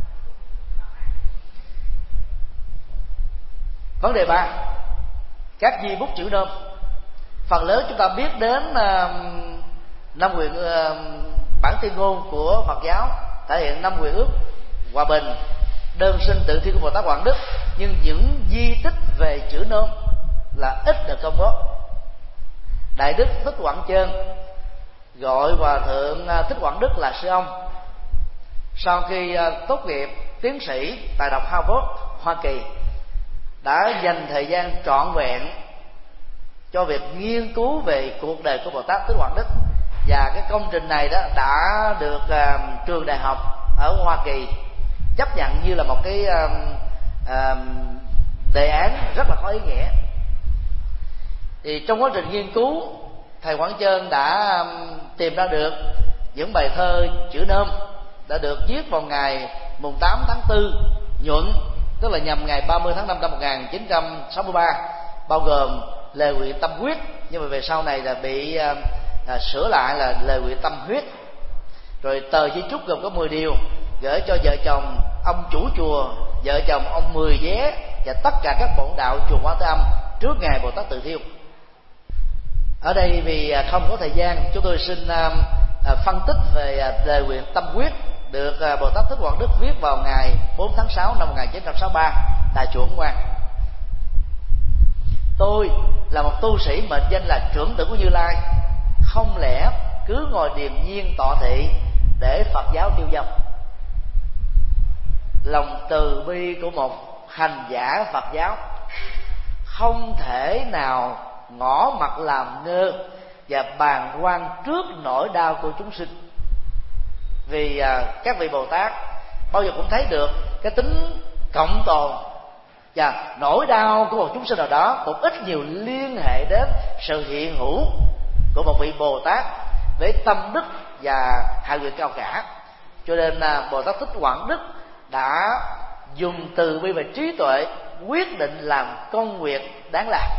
Vấn đề ba, các di bút chữ nôm. Phần lớn chúng ta biết đến uh, năm nguyện uh, bản tuyên ngôn của Phật giáo thể hiện năm nguyện ước hòa bình, đơn sinh tự thi của Bồ Tát Quảng Đức, nhưng những di tích về chữ nôm là ít được công bố. Đại đức Thích Quảng Chơn gọi Hòa Thượng Thích Quảng Đức là sư ông. Sau khi uh, tốt nghiệp tiến sĩ tại Đại học Harvard, Hoa Kỳ, đã dành thời gian trọn vẹn cho việc nghiên cứu về cuộc đời của Bồ Tát Thích Quảng Đức, và cái công trình này đó đã được uh, trường đại học ở Hoa Kỳ chấp nhận như là một cái uh, uh, đề án rất là có ý nghĩa. Thì trong quá trình nghiên cứu, thầy Quảng Chơn đã um, tìm ra được những bài thơ chữ nôm đã được viết vào ngày mùng tám tháng tư nhuận, tức là nhằm ngày ba mươi tháng năm năm một nghìn chín trăm sáu mươi ba, bao gồm lời nguyện tâm huyết, nhưng mà về sau này là bị à, à, sửa lại là lời nguyện tâm huyết. Rồi tờ di chúc gồm có mười điều gửi cho vợ chồng ông chủ chùa, vợ chồng ông Mười Vé và tất cả các bổn đạo chùa Quán Thế Âm trước ngày Bồ Tát Tự Thiêu. Ở đây vì không có thời gian, chúng tôi xin à, à, phân tích về à, lời nguyện tâm huyết được à, Bồ Tát Thích Quảng Đức viết vào ngày bốn tháng sáu năm một nghìn chín trăm sáu mươi ba tại chùa Ấn Quang. Tôi là một tu sĩ mệnh danh là trưởng tử của Như Lai, không lẽ cứ ngồi điềm nhiên tọa thị để Phật giáo tiêu vong? Lòng từ bi của một hành giả Phật giáo không thể nào ngỏ mặt làm ngơ và bàng quan trước nỗi đau của chúng sinh. Vì à, các vị Bồ Tát bao giờ cũng thấy được cái tính cộng tồn và nỗi đau của một chúng sinh nào đó cũng ít nhiều liên hệ đến sự hiện hữu của một vị Bồ Tát với tâm đức và hạ nguyện cao cả. Cho nên là Bồ Tát Thích Quảng Đức đã dùng từ bi và trí tuệ quyết định làm công việc đáng làm.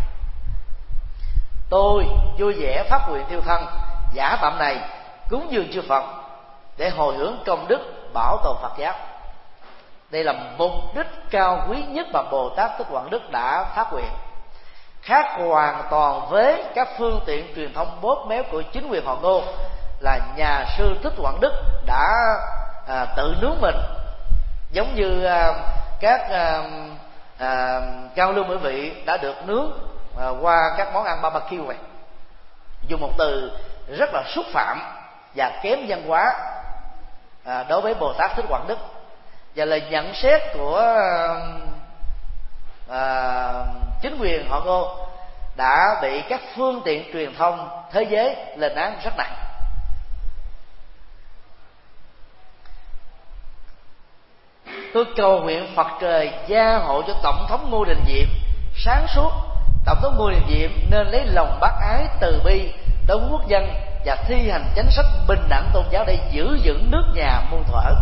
Tôi vui vẻ phát nguyện thiêu thân giả tạm này cúng dường chư Phật để hồi hướng công đức bảo tồn Phật giáo. Đây là mục đích cao quý nhất mà Bồ Tát Thích Quảng Đức đã phát nguyện, khác hoàn toàn với các phương tiện truyền thông bóp méo của chính quyền họ Ngô là nhà sư Thích Quảng Đức đã à, tự nướng mình, giống như à, các à, à, cao lương mỹ vị đã được nướng à, qua các món ăn barbecue này, dùng một từ rất là xúc phạm và kém văn hóa à, đối với Bồ Tát Thích Quảng Đức. Và lời nhận xét của à, chính quyền họ Ngô đã bị các phương tiện truyền thông thế giới lên án rất nặng. Tôi cầu nguyện Phật trời gia hộ cho Tổng thống Ngô Đình Diệm sáng suốt. Tổng thống Ngô Đình Diệm nên lấy lòng bác ái từ bi đối với quốc dân và thi hành chính sách bình đẳng tôn giáo để giữ vững nước nhà muôn thuở.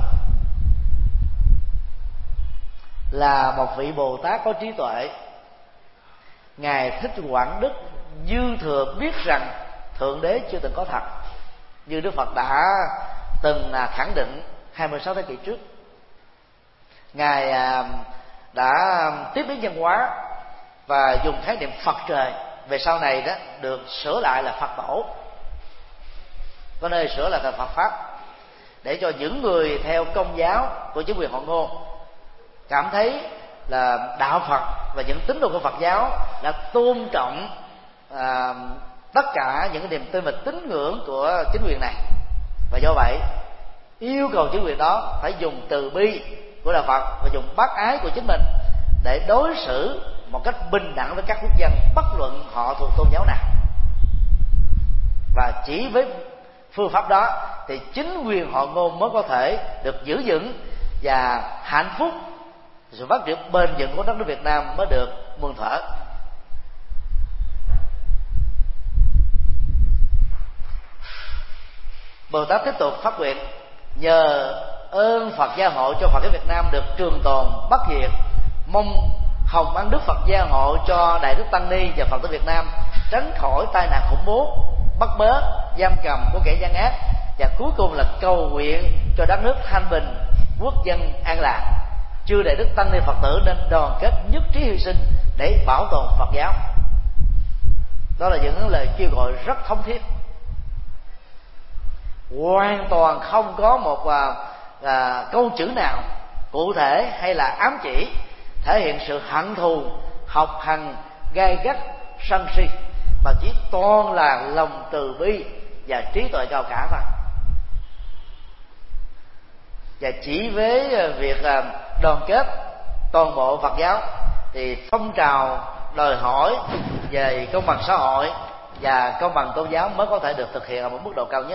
Là một vị Bồ Tát có trí tuệ, Ngài Thích Quảng Đức dư thừa biết rằng Thượng Đế chưa từng có thật, như Đức Phật đã từng khẳng định hai mươi sáu thế kỷ trước. Ngài đã tiếp biến văn hóa và dùng khái niệm Phật trời, về sau này đó được sửa lại là Phật tổ, có nơi sửa lại thành Phật pháp, để cho những người theo Công giáo của chính quyền Họ Ngô cảm thấy là đạo Phật và những tín đồ của Phật giáo đã tôn trọng à, tất cả những niềm tin và tín ngưỡng của chính quyền này, và do vậy yêu cầu chính quyền đó phải dùng từ bi của đạo Phật và dùng bác ái của chính mình để đối xử một cách bình đẳng với các quốc dân, bất luận họ thuộc tôn giáo nào. Và chỉ với phương pháp đó thì chính quyền Họ Ngô mới có thể được giữ vững, và hạnh phúc, sự phát triển bền vững của đất nước Việt Nam mới được muôn thuở. Bồ Tát tiếp tục phát nguyện nhờ ơn Phật gia hộ cho Phật giáo Việt Nam được trường tồn bất diệt, mong hồng ân đức Phật gia hộ cho Đại Đức Tăng Ni và Phật tử Việt Nam tránh khỏi tai nạn khủng bố, bắt bớ, giam cầm của kẻ gian ác, và cuối cùng là cầu nguyện cho đất nước thanh bình, quốc dân an lạc. Chư Đại Đức Tăng Ni Phật tử nên đoàn kết nhất trí hy sinh để bảo tồn Phật giáo. Đó là những lời kêu gọi rất thống thiết, hoàn toàn không có một à, à, câu chữ nào cụ thể hay là ám chỉ thể hiện sự hận thù, học hành gai gắt, sân si, mà chỉ toàn là lòng từ bi và trí tuệ cao cả thôi. Và chỉ với việc đoàn kết toàn bộ Phật giáo thì phong trào đòi hỏi về công bằng xã hội và công bằng tôn giáo mới có thể được thực hiện ở một mức độ cao nhất.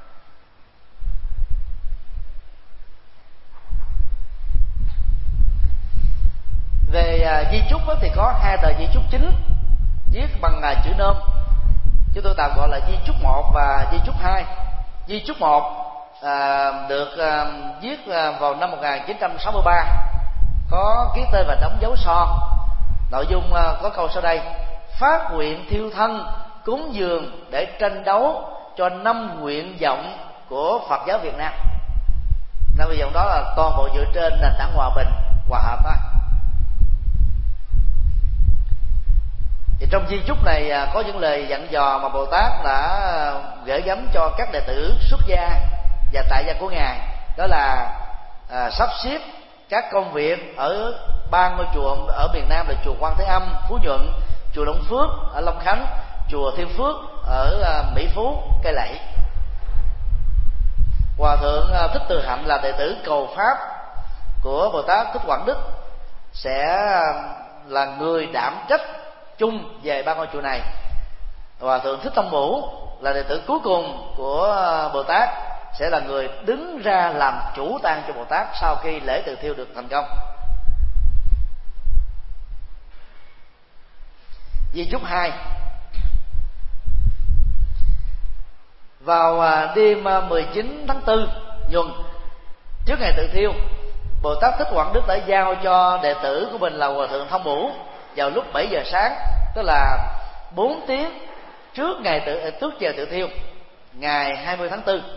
Về di chúc thì có hai tờ di chúc chính viết bằng chữ nôm, chúng tôi tạm gọi là di chúc một và di chúc hai. Di chúc một à, được à, viết à, vào năm một nghìn chín trăm sáu mươi ba, có ký tên và đóng dấu son. Nội dung à, có câu sau đây: phát nguyện thiêu thân cúng dường để tranh đấu cho năm nguyện vọng của Phật giáo Việt Nam. Năm nguyện vọng đó là toàn bộ dựa trên nền tảng hòa bình, hòa hợp thôi. Thì trong di chúc này có những lời dặn dò mà Bồ Tát đã gửi gắm cho các đệ tử xuất gia và tại gia của Ngài, đó là à, sắp xếp các công việc ở ba ngôi chùa ở miền Nam là chùa Quan Thế Âm, Phú Nhuận, chùa Long Phước ở Long Khánh, chùa Thiên Phước ở à, Mỹ Phú, Cây Lậy. Hòa thượng à, Thích Từ Hạnh là đệ tử cầu pháp của Bồ Tát Thích Quảng Đức sẽ là người đảm trách chung về ba ngôi chùa này. Hòa thượng Thích Tông Bửu là đệ tử cuối cùng của Bồ Tát sẽ là người đứng ra làm chủ tang cho Bồ Tát sau khi lễ từ thiêu được thành công. Di chúc hai: vào đêm mười chín tháng tư nhuận, trước ngày tự thiêu, Bồ Tát Thích Quảng Đức đã giao cho đệ tử của mình là Hòa thượng Thông Bửu vào lúc bảy giờ sáng, tức là bốn tiếng trước ngày tự, trước giờ tự thiêu, ngày hai mươi tháng tư.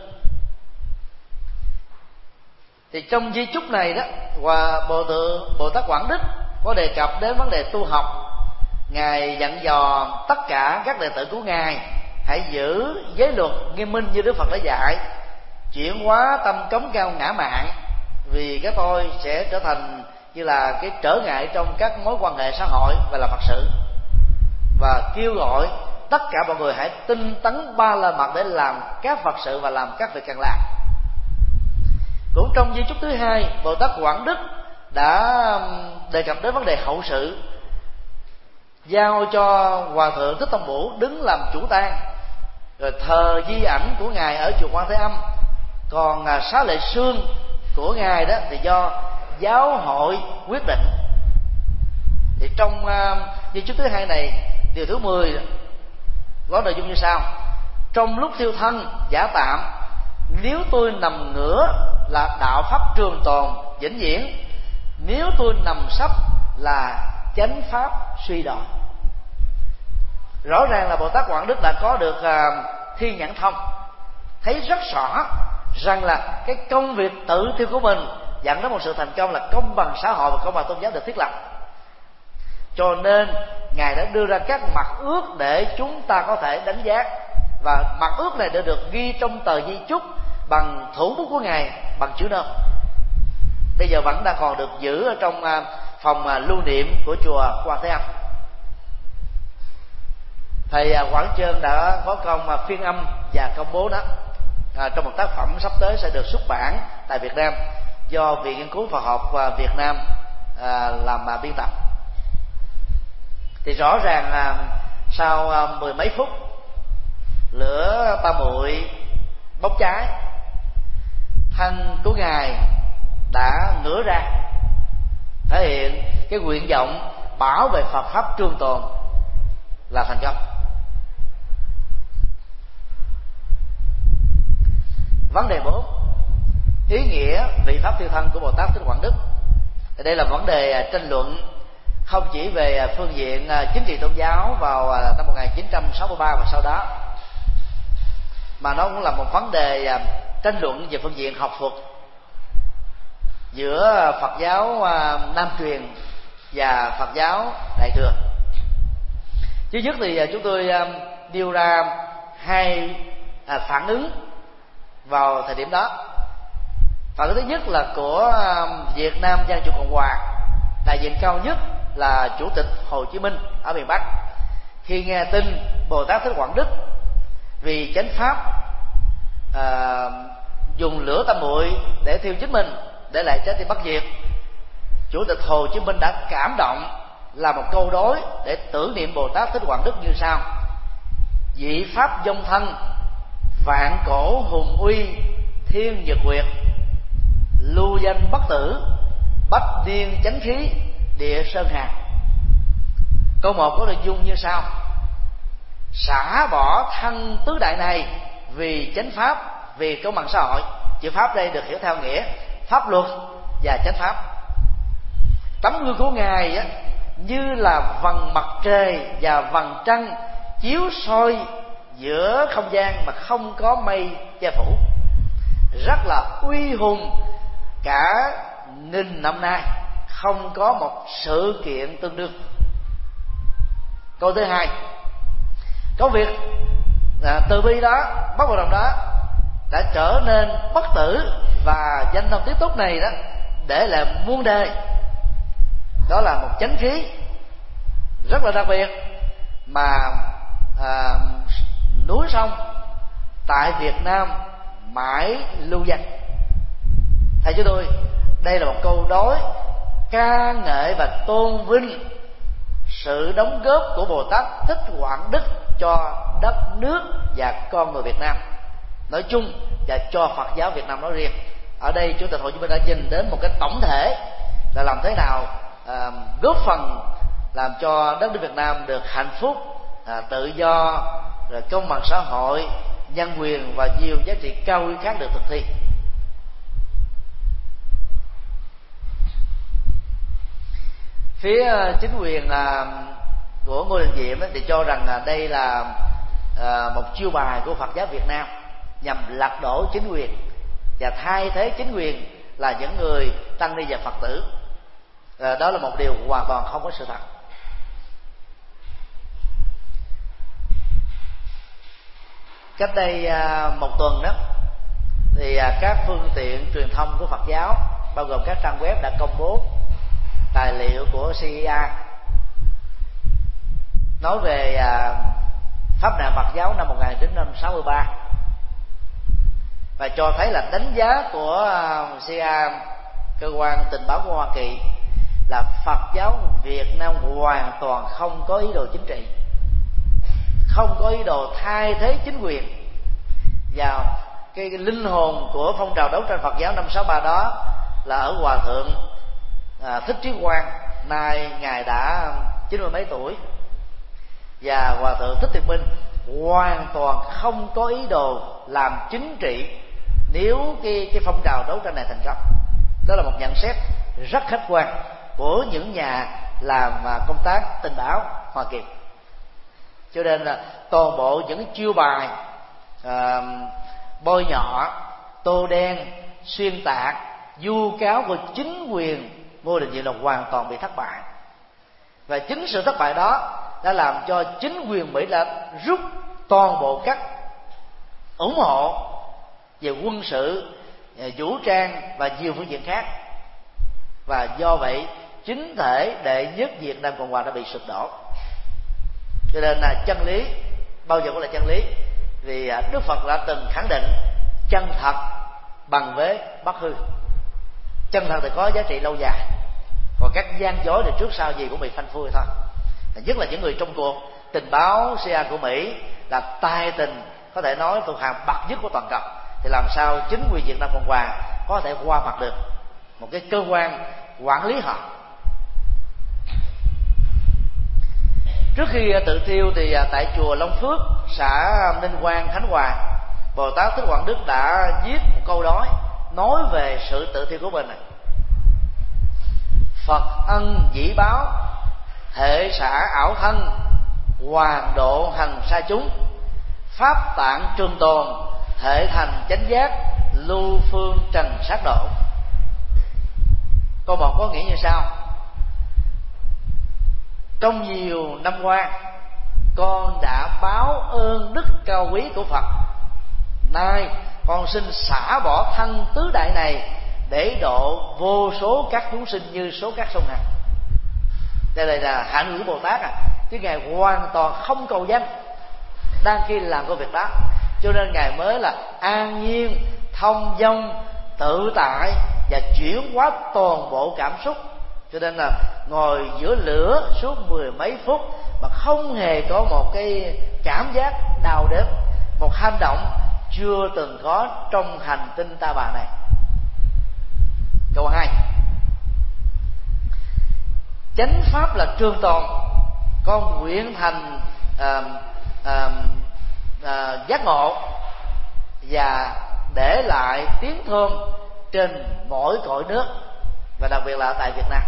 Thì trong di chúc này đó, và Bồ Tự Bồ Tát Quảng Đức có đề cập đến vấn đề tu học. Ngài dặn dò tất cả các đệ tử của Ngài hãy giữ giới luật nghiêm minh như Đức Phật đã dạy, chuyển hóa tâm cống cao ngã mạn, vì cái tôi sẽ trở thành như là cái trở ngại trong các mối quan hệ xã hội và là Phật sự, và kêu gọi tất cả mọi người hãy tinh tấn ba la mật để làm các Phật sự và làm các việc cần làm. Cũng trong di chúc thứ hai, Bồ Tát Quảng Đức đã đề cập đến vấn đề hậu sự, giao cho Hòa thượng Thích Tông Bửu đứng làm chủ tang, rồi thờ di ảnh của Ngài ở chùa Quan Thế Âm, còn xá lệ xương của Ngài đó thì do giáo hội quyết định. Thì trong uh, di chúc thứ hai này, điều thứ mười có nội dung như sau: trong lúc thiêu thân giả tạm, nếu tôi nằm ngửa là đạo pháp trường tồn vĩnh viễn, nếu tôi nằm sấp là chánh pháp suy đồi. Rõ ràng là Bồ Tát Quảng Đức đã có được uh, thiên nhãn thông, thấy rất rõ rằng là cái công việc tự thiêu của mình dẫn đến một sự thành công là công bằng xã hội và công bằng tôn giáo được thiết lập. Cho nên Ngài đã đưa ra các mặt ước để chúng ta có thể đánh giá, và mặt ước này đã được ghi trong tờ di chúc bằng thủ bút của Ngài bằng chữ nôm. Bây giờ vẫn đang còn được giữ ở trong phòng lưu niệm của chùa Quan Thế Âm. Thầy Quảng Trơn đã có công phiên âm và công bố đó à, trong một tác phẩm sắp tới sẽ được xuất bản tại Việt Nam do Viện Nghiên cứu Phật học Việt Nam à, làm à, biên tập. Thì rõ ràng à, sau à, mười mấy phút lửa ba muội bốc cháy, thân của Ngài đã ngửa ra, thể hiện cái nguyện vọng bảo vệ Phật pháp trường tồn là thành công. Vấn đề bốn, ý nghĩa vị pháp tiêu thân của Bồ Tát Thích Quảng Đức. Đây là vấn đề tranh luận không chỉ về phương diện chính trị tôn giáo vào năm một nghìn chín trăm sáu mươi ba và sau đó, mà nó cũng là một vấn đề tranh luận về phương diện học thuật giữa Phật giáo Nam truyền và Phật giáo Đại thừa. Thứ nhất thì chúng tôi nêu ra hai phản ứng vào thời điểm đó. Phản ứng thứ nhất là của Việt Nam Dân Chủ Cộng Hòa, đại diện cao nhất là Chủ tịch Hồ Chí Minh ở miền Bắc, khi nghe tin Bồ Tát Thích Quảng Đức vì chánh pháp à, dùng lửa tam muội để thiêu chính mình, để lại trái tim bất diệt, Chủ tịch Hồ Chí Minh đã cảm động là một câu đối để tưởng niệm Bồ Tát Thích Quảng Đức như sau: Dị pháp vong thân, vạn cổ hùng uy, thiên nhật nguyệt, lưu danh bất tử, bách niên chánh khí, địa sơn hà. Câu một có nội dung như sau: xả bỏ thân tứ đại này vì chánh pháp, vì công bằng xã hội. Chữ pháp đây được hiểu theo nghĩa pháp luật và chánh pháp. Tấm gương của Ngài á, như là vầng mặt trời và vầng trăng chiếu soi giữa không gian mà không có mây che phủ, rất là uy hùng cả nghìn năm nay, không có một sự kiện tương đương. Câu thứ hai, công việc à, từ bi đó, bất vào đồng đó đã trở nên bất tử, và danh thông tiếp túc này đó để lại muôn đời. Đó là một chánh khí rất là đặc biệt mà à, núi sông tại Việt Nam mãi lưu danh. Thầy cho tôi, đây là một câu đối ca ngợi và tôn vinh sự đóng góp của Bồ Tát Thích Quảng Đức cho đất nước và con người Việt Nam nói chung và cho Phật giáo Việt Nam nói riêng. Ở đây Chủ tịch Hồ Chí Minh đã nhìn đến một cái tổng thể là làm thế nào à, góp phần làm cho đất nước Việt Nam được hạnh phúc, à, tự do, rồi công bằng xã hội, nhân quyền và nhiều giá trị cao quý khác được thực thi. Phía chính quyền à, của Ngô Đình Diệm thì cho rằng là đây là à, một chiêu bài của Phật giáo Việt Nam nhằm lật đổ chính quyền và thay thế chính quyền là những người tăng ni và Phật tử. À, đó là một điều hoàn toàn không có sự thật. Cách đây à, một tuần đó thì à, các phương tiện truyền thông của Phật giáo bao gồm các trang web đã công bố tài liệu của xê i a nói về à, pháp nạn Phật giáo năm một nghìn chín trăm sáu mươi ba, và cho thấy là đánh giá của à, xê i a, cơ quan tình báo của Hoa Kỳ, là Phật giáo Việt Nam hoàn toàn không có ý đồ chính trị, không có ý đồ thay thế chính quyền. Và cái, cái linh hồn của phong trào đấu tranh Phật giáo năm sáu ba đó là ở Hòa Thượng à, Thích Trí Quang, nay Ngài đã chín mươi mấy tuổi, và Hòa Thượng Thích Tiền Minh hoàn toàn không có ý đồ làm chính trị nếu cái cái phong trào đấu tranh này thành công. Đó là một nhận xét rất khách quan của những nhà làm công tác tình báo Hoa Kỳ. Cho nên là toàn bộ những chiêu bài à, bôi nhọ, tô đen, xuyên tạc, vu cáo của chính quyền Ngô Đình Diệm là hoàn toàn bị thất bại. Và chính sự thất bại đó đã làm cho chính quyền Mỹ đã rút toàn bộ các ủng hộ về quân sự, vũ trang và nhiều phương diện khác. Và do vậy chính thể đệ nhất Việt Nam Cộng Hòa đã bị sụp đổ. Cho nên là chân lý bao giờ cũng là chân lý, vì Đức Phật đã từng khẳng định chân thật bằng với bất hư. Chân thật thì có giá trị lâu dài, còn các gian dối thì trước sau gì cũng bị phanh phui thôi. Nhất là những người trong cuộc tình báo xê i a của Mỹ là tài tình, có thể nói thuộc hàng bậc nhất của toàn cầu, thì làm sao chính quyền Việt Nam Cộng Hòa có thể qua mặt được một cái cơ quan quản lý họ. Trước khi tự thiêu thì tại chùa Long Phước, xã Ninh Quang, Khánh Hòa, Bồ Tát Thích Quảng Đức đã viết một câu nói nói về sự tự thiêu của mình này: Phật ân dĩ báo, hệ xả ảo thân, hoàng độ hành sa chúng, pháp tạng trường tồn, hệ thành chánh giác, lưu phương trần sát độ. Câu một có nghĩa như sau: trong nhiều năm qua, con đã báo ơn đức cao quý của Phật. Nay con xin xả bỏ thân tứ đại này để độ vô số các chúng sinh như số các sông Hằng. Đây là hạnh của Bồ Tát à, chứ Ngài hoàn toàn không cầu danh đang khi làm công việc đó. Cho nên Ngài mới là an nhiên, thông dong, tự tại và chuyển hóa toàn bộ cảm xúc. Cho nên là ngồi giữa lửa suốt mười mấy phút mà không hề có một cái cảm giác đau đớn, một hành động chưa từng có trong hành tinh Ta Bà này. Câu hai: chánh pháp là trường tồn, con nguyện thành à, à, à, giác ngộ và để lại tiếng thơm trên mỗi cõi nước, và đặc biệt là tại Việt Nam.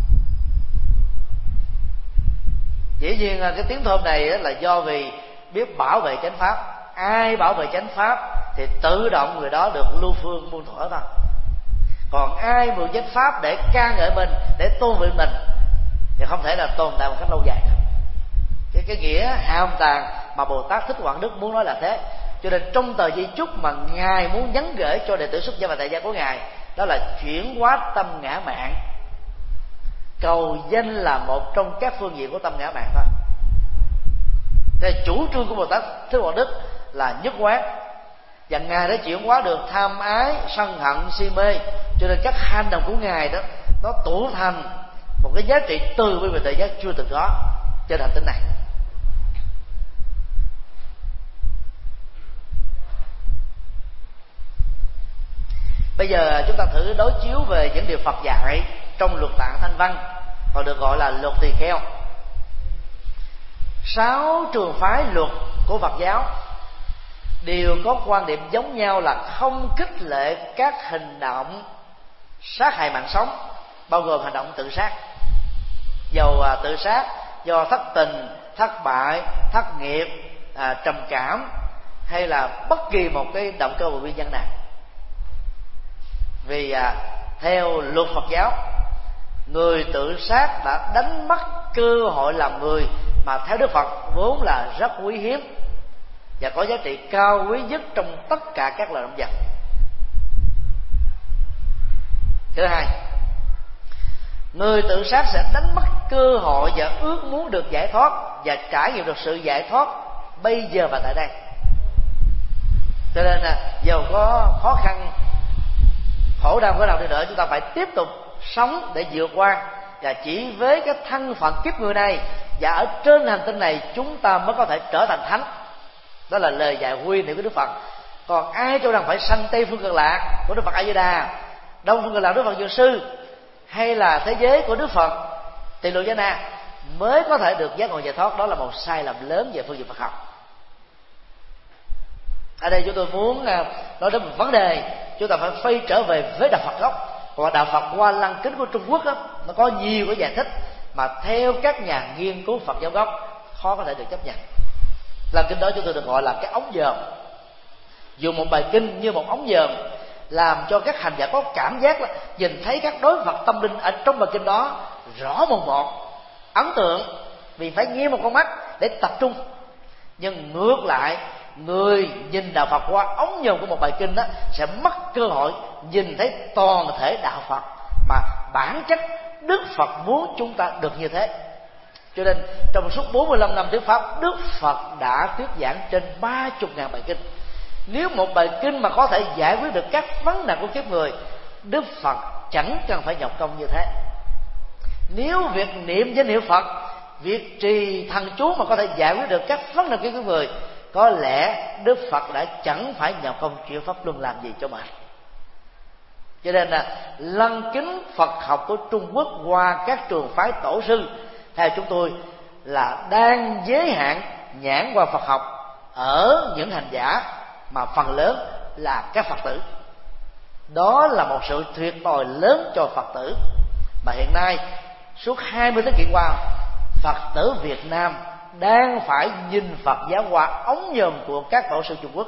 Dĩ nhiên cái tiếng thơm này là do vì biết bảo vệ chánh pháp. Ai bảo vệ chánh pháp thì tự động người đó được lưu phương muôn thuở thôi. Còn ai mượn chánh pháp để ca ngợi mình, để tôn vinh mình, thì không thể là tồn tại một cách lâu dài. Cái, cái nghĩa hàm tàng mà Bồ Tát Thích Quảng Đức muốn nói là thế. Cho nên trong tờ di chúc mà Ngài muốn nhắn gửi cho đệ tử xuất gia và tại gia của Ngài, đó là chuyển hóa tâm ngã mạn. Cầu danh là một trong các phương diện của tâm ngã mạn thôi. Thế chủ trương của Bồ Tát Thích Quảng Đức là nhất quán, và Ngài đã chuyển hóa được tham ái, sân hận, si mê. Cho nên các hành động của Ngài đó nó tụ thành một cái giá trị từ bi về tự giác chưa từng có trên hành tinh này. Bây giờ chúng ta thử đối chiếu về những điều Phật dạy trong luật tạng Thanh Văn, còn được gọi là luật tỳ kheo. Sáu trường phái luật của Phật giáo đều có quan điểm giống nhau là không khích lệ các hành động sát hại mạng sống, bao gồm hành động tự sát. Dầu tự sát do thất tình, thất bại, thất nghiệp, à, trầm cảm, hay là bất kỳ một cái động cơ và nguyên nhân nào. Vì à, theo luật Phật giáo, người tự sát đã đánh mất cơ hội làm người mà theo Đức Phật vốn là rất quý hiếm và có giá trị cao quý nhất trong tất cả các loài động vật. Thứ hai, người tự sát sẽ đánh mất cơ hội và ước muốn được giải thoát và trải nghiệm được sự giải thoát bây giờ và tại đây. Cho nên là dầu có khó khăn, khổ đau có nào đi nữa, chúng ta phải tiếp tục sống để vượt qua. Và chỉ với cái thân phận kiếp người này và ở trên hành tinh này, chúng ta mới có thể trở thành thánh. Đó là lời dạy quy niệm của Đức Phật. Còn ai cho rằng phải sanh Tây phương Cực Lạc của Đức Phật A Di Đà, Đông phương Cực Lạc Đức Phật Dược Sư, hay là thế giới của Đức Phật Tỳ Lô Giá Na mới có thể được giác ngộ giải thoát, đó là một sai lầm lớn về phương diện Phật học. Ở đây chúng tôi muốn nói đến một vấn đề, chúng ta phải quay trở về với đạo Phật gốc. Và đạo Phật qua lăng kính của Trung Quốc đó, nó có nhiều cái giải thích mà theo các nhà nghiên cứu Phật giáo gốc khó có thể được chấp nhận. Lăng kính đó chúng tôi được gọi là cái ống dòm. Dùng một bài kinh như một ống dòm, làm cho các hành giả có cảm giác là nhìn thấy các đối vật tâm linh ở trong bài kinh đó rõ mồn một, ấn tượng, vì phải nghe một con mắt để tập trung. Nhưng ngược lại, người nhìn đạo Phật qua ống nhòm của một bài kinh đó sẽ mất cơ hội nhìn thấy toàn thể đạo Phật, mà bản chất Đức Phật muốn chúng ta được như thế. Cho nên trong suốt bốn mươi lăm năm thuyết pháp, Đức Phật đã thuyết giảng trên ba mươi ngàn bài kinh. Nếu một bài kinh mà có thể giải quyết được các vấn nạn của kiếp người, Đức Phật chẳng cần phải nhọc công như thế. Nếu việc niệm danh hiệu Phật, việc trì thần chú mà có thể giải quyết được các vấn nạn của kiếp người, có lẽ Đức Phật đã chẳng phải nhọc công chuyển pháp luân làm gì cho mình. Cho nên là lăng kính Phật học của Trung Quốc qua các trường phái tổ sư, theo chúng tôi là đang giới hạn nhãn qua Phật học ở những hành giả mà phần lớn là các Phật tử. Đó là một sự thiệt thòi lớn cho Phật tử, mà hiện nay suốt hai mươi thế kỷ qua, Phật tử Việt Nam đang phải nhìn Phật giáo qua ống nhòm của các tổ sư Trung Quốc.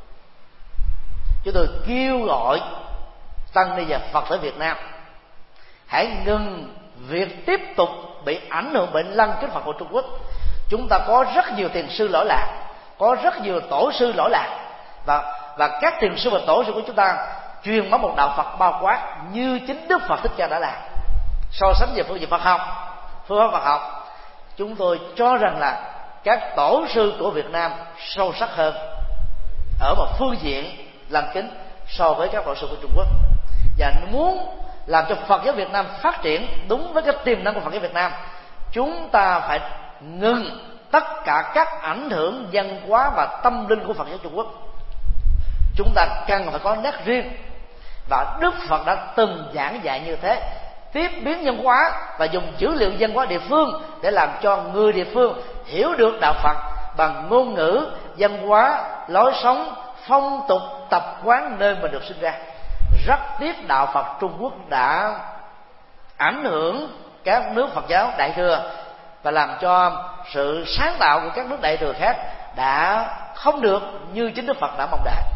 Chúng tôi kêu gọi tăng ni và Phật tử Việt Nam hãy ngừng việc tiếp tục bị ảnh hưởng bởi lăng kính Phật của Trung Quốc. Chúng ta có rất nhiều thiền sư lỗi lạc, có rất nhiều tổ sư lỗi lạc, và và các thiền sư và tổ sư của chúng ta truyền bá một đạo Phật bao quát như chính Đức Phật Thích Ca đã làm. So sánh về phương diện Phật học, phương pháp Phật học, chúng tôi cho rằng là các tổ sư của Việt Nam sâu sắc hơn ở một phương diện lăng kính so với các tổ sư của Trung Quốc. Và muốn làm cho Phật giáo Việt Nam phát triển đúng với cái tiềm năng của Phật giáo Việt Nam, chúng ta phải ngừng tất cả các ảnh hưởng văn hóa và tâm linh của Phật giáo Trung Quốc. Chúng ta cần phải có nét riêng, và Đức Phật đã từng giảng dạy như thế, tiếp biến văn hóa và dùng dữ liệu văn hóa địa phương để làm cho người địa phương hiểu được đạo Phật bằng ngôn ngữ, văn hóa, lối sống, phong tục, tập quán nơi mình được sinh ra. Rất tiếc đạo Phật Trung Quốc đã ảnh hưởng các nước Phật giáo Đại thừa, và làm cho sự sáng tạo của các nước Đại thừa khác đã không được như chính Đức Phật đã mong đợi.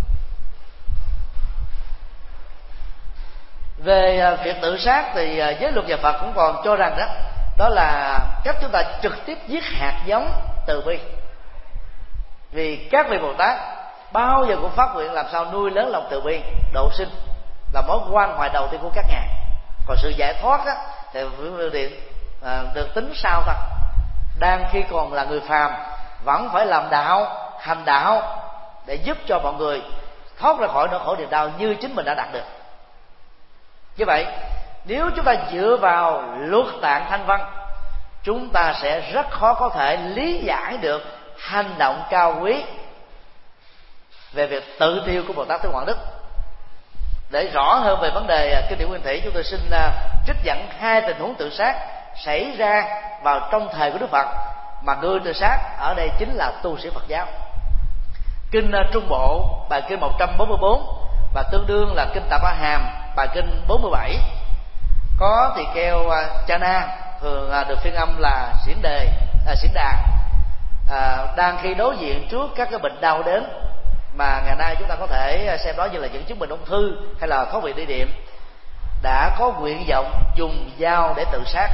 Về việc tự sát thì giới luật nhà Phật cũng còn cho rằng đó đó là cách chúng ta trực tiếp giết hạt giống từ bi. Vì các vị Bồ Tát bao giờ cũng phát nguyện làm sao nuôi lớn lòng từ bi, độ sinh là mối quan hoại đầu tiên của các ngài. Còn sự giải thoát á, thì điện à, được tính sau thôi. Đang khi còn là người phàm vẫn phải làm đạo, hành đạo để giúp cho mọi người thoát ra khỏi nỗi khổ niềm đau như chính mình đã đạt được. Như vậy, nếu chúng ta dựa vào luật tạng thanh văn, chúng ta sẽ rất khó có thể lý giải được hành động cao quý về việc tự tiêu của Bồ Tát Thế Quảng Đức. Để rõ hơn về vấn đề kinh điển Nguyên Thủy, chúng tôi xin trích dẫn hai tình huống tự sát xảy ra vào trong thời của Đức Phật, mà người tự sát ở đây chính là tu sĩ Phật giáo. Kinh Trung Bộ bài kinh một trăm bốn mươi bốn và tương đương là kinh Tạp A Hàm bài kinh bốn mươi bảy, có tỳ kheo Cha Na, thường được phiên âm là Xiển Đề, à, Xiển Đà, à, đang khi đối diện trước các cái bệnh đau đến mà ngày nay chúng ta có thể xem đó như là những chứng bệnh ung thư hay là thoát vị đi điểm, đã có nguyện vọng dùng dao để tự sát.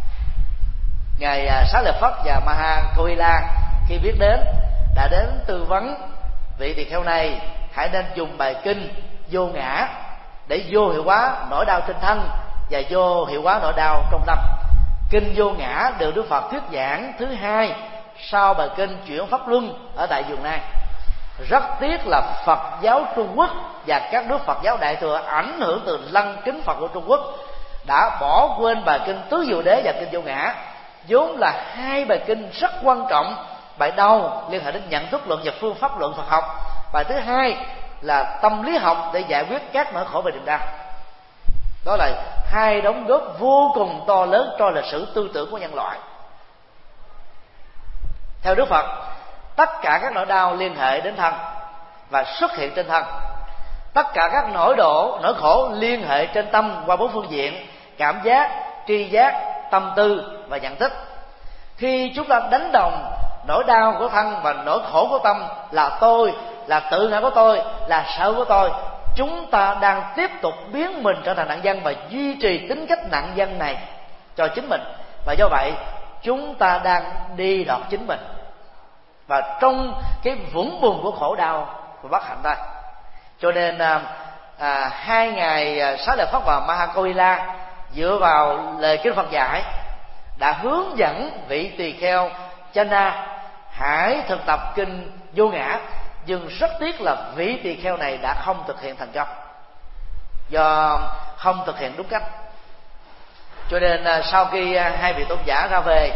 Ngài Xá Lợi Phất và Maha Koila khi biết đến đã đến tư vấn vị tỳ kheo này hãy nên dùng bài kinh Vô Ngã để vô hiệu hóa nỗi đau trên thân và vô hiệu hóa nỗi đau trong tâm. Kinh Vô Ngã được Đức Phật thuyết giảng thứ hai sau bài kinh Chuyển Pháp Luân ở tại vùng này. Rất tiếc là Phật giáo Trung Quốc và các nước Phật giáo Đại thừa ảnh hưởng từ lăng kính Phật của Trung Quốc đã bỏ quên bài kinh Tứ Diệu Đế và kinh Vô Ngã, vốn là hai bài kinh rất quan trọng. Bài đầu liên hệ đến nhận thức luận và phương pháp luận Phật học, bài thứ hai là tâm lý học để giải quyết các nỗi khổ về niềm đau. Đó là hai đóng góp vô cùng to lớn cho lịch sử tư tưởng của nhân loại. Theo Đức Phật, tất cả các nỗi đau liên hệ đến thân, và xuất hiện trên thân. Tất cả các nỗi đổ, nỗi khổ liên hệ trên tâm qua bốn phương diện: cảm giác, tri giác, tâm tư và nhận thức. Khi chúng ta đánh đồng nỗi đau của thân và nỗi khổ của tâm là tôi, là tự ngã của tôi, là sợ của tôi, chúng ta đang tiếp tục biến mình trở thành nạn nhân và duy trì tính cách nạn nhân này cho chính mình. Và do vậy chúng ta đang đi đọt chính mình, và trong cái vũng bùn của khổ đau và bất hạnh đây. Cho nên à, à, hai ngày Xá Lợi Phất và Mahakoila dựa vào lời kinh Phật dạy đã hướng dẫn vị tỳ kheo Channa hãy thực tập kinh vô ngã. Nhưng rất tiếc là vị tỳ kheo này đã không thực hiện thành công, do không thực hiện đúng cách. Cho nên sau khi hai vị tôn giả ra về,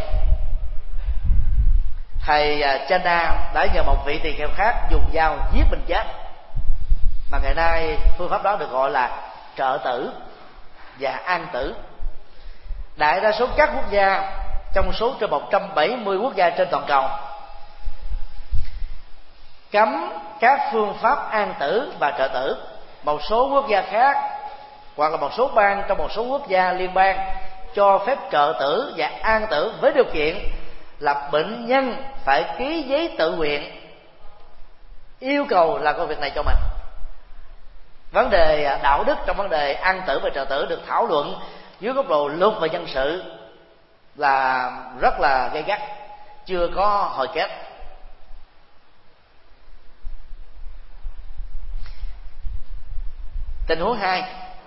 thầy Channa đã nhờ một vị tỳ kheo khác dùng dao giết mình chết, mà ngày nay phương pháp đó được gọi là trợ tử và an tử. Đại đa số các quốc gia, trong số trên một trăm bảy mươi quốc gia trên toàn cầu, cấm các phương pháp an tử và trợ tử. Một số quốc gia khác hoặc là một số bang trong một số quốc gia liên bang cho phép trợ tử và an tử với điều kiện là bệnh nhân phải ký giấy tự nguyện yêu cầu làm công việc này cho mình. Vấn đề đạo đức trong vấn đề an tử và trợ tử được thảo luận dưới góc độ luật và dân sự là rất là gay gắt, chưa có hồi kết. Tình huống hai,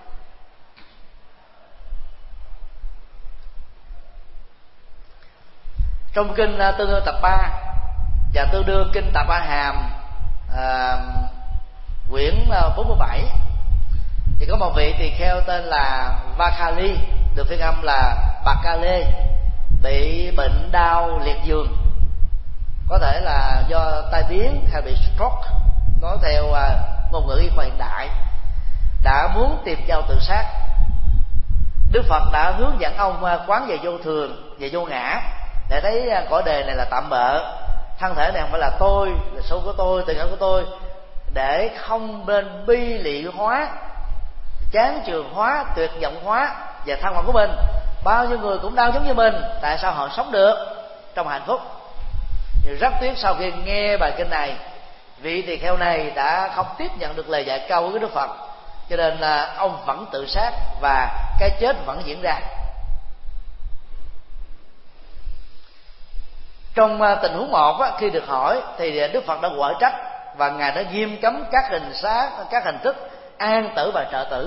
trong kinh Tương đương tập ba và tương đương kinh Tạp A Hàm à, quyển bốn mươi bảy thì có một vị tỳ kheo tên là Vakali, được phiên âm là Bạc Ca Lê, bị bệnh đau liệt giường, có thể là do tai biến hay bị stroke, nói theo uh, ngôn ngữ y khoa hiện đại, đã muốn tìm dao tự sát. Đức Phật đã hướng dẫn ông uh, quán về vô thường, về vô ngã, để thấy uh, cõi đề này là tạm bợ, thân thể này không phải là tôi, là số của tôi, tự ngã của tôi, để không nên bi lị hóa, chán chường hóa, tuyệt vọng hóa và thân phận của mình. Bao nhiêu người cũng đau giống như mình, tại sao họ sống được trong hạnh phúc? Thì rất tiếc sau khi nghe bài kinh này, vị tỳ kheo này đã không tiếp nhận được lời dạy cao của Đức Phật, cho nên là ông vẫn tự sát và cái chết vẫn diễn ra. Trong tình huống một, khi được hỏi thì Đức Phật đã quở trách và ngài đã nghiêm cấm các hình sát, các hình thức an tử và trợ tử,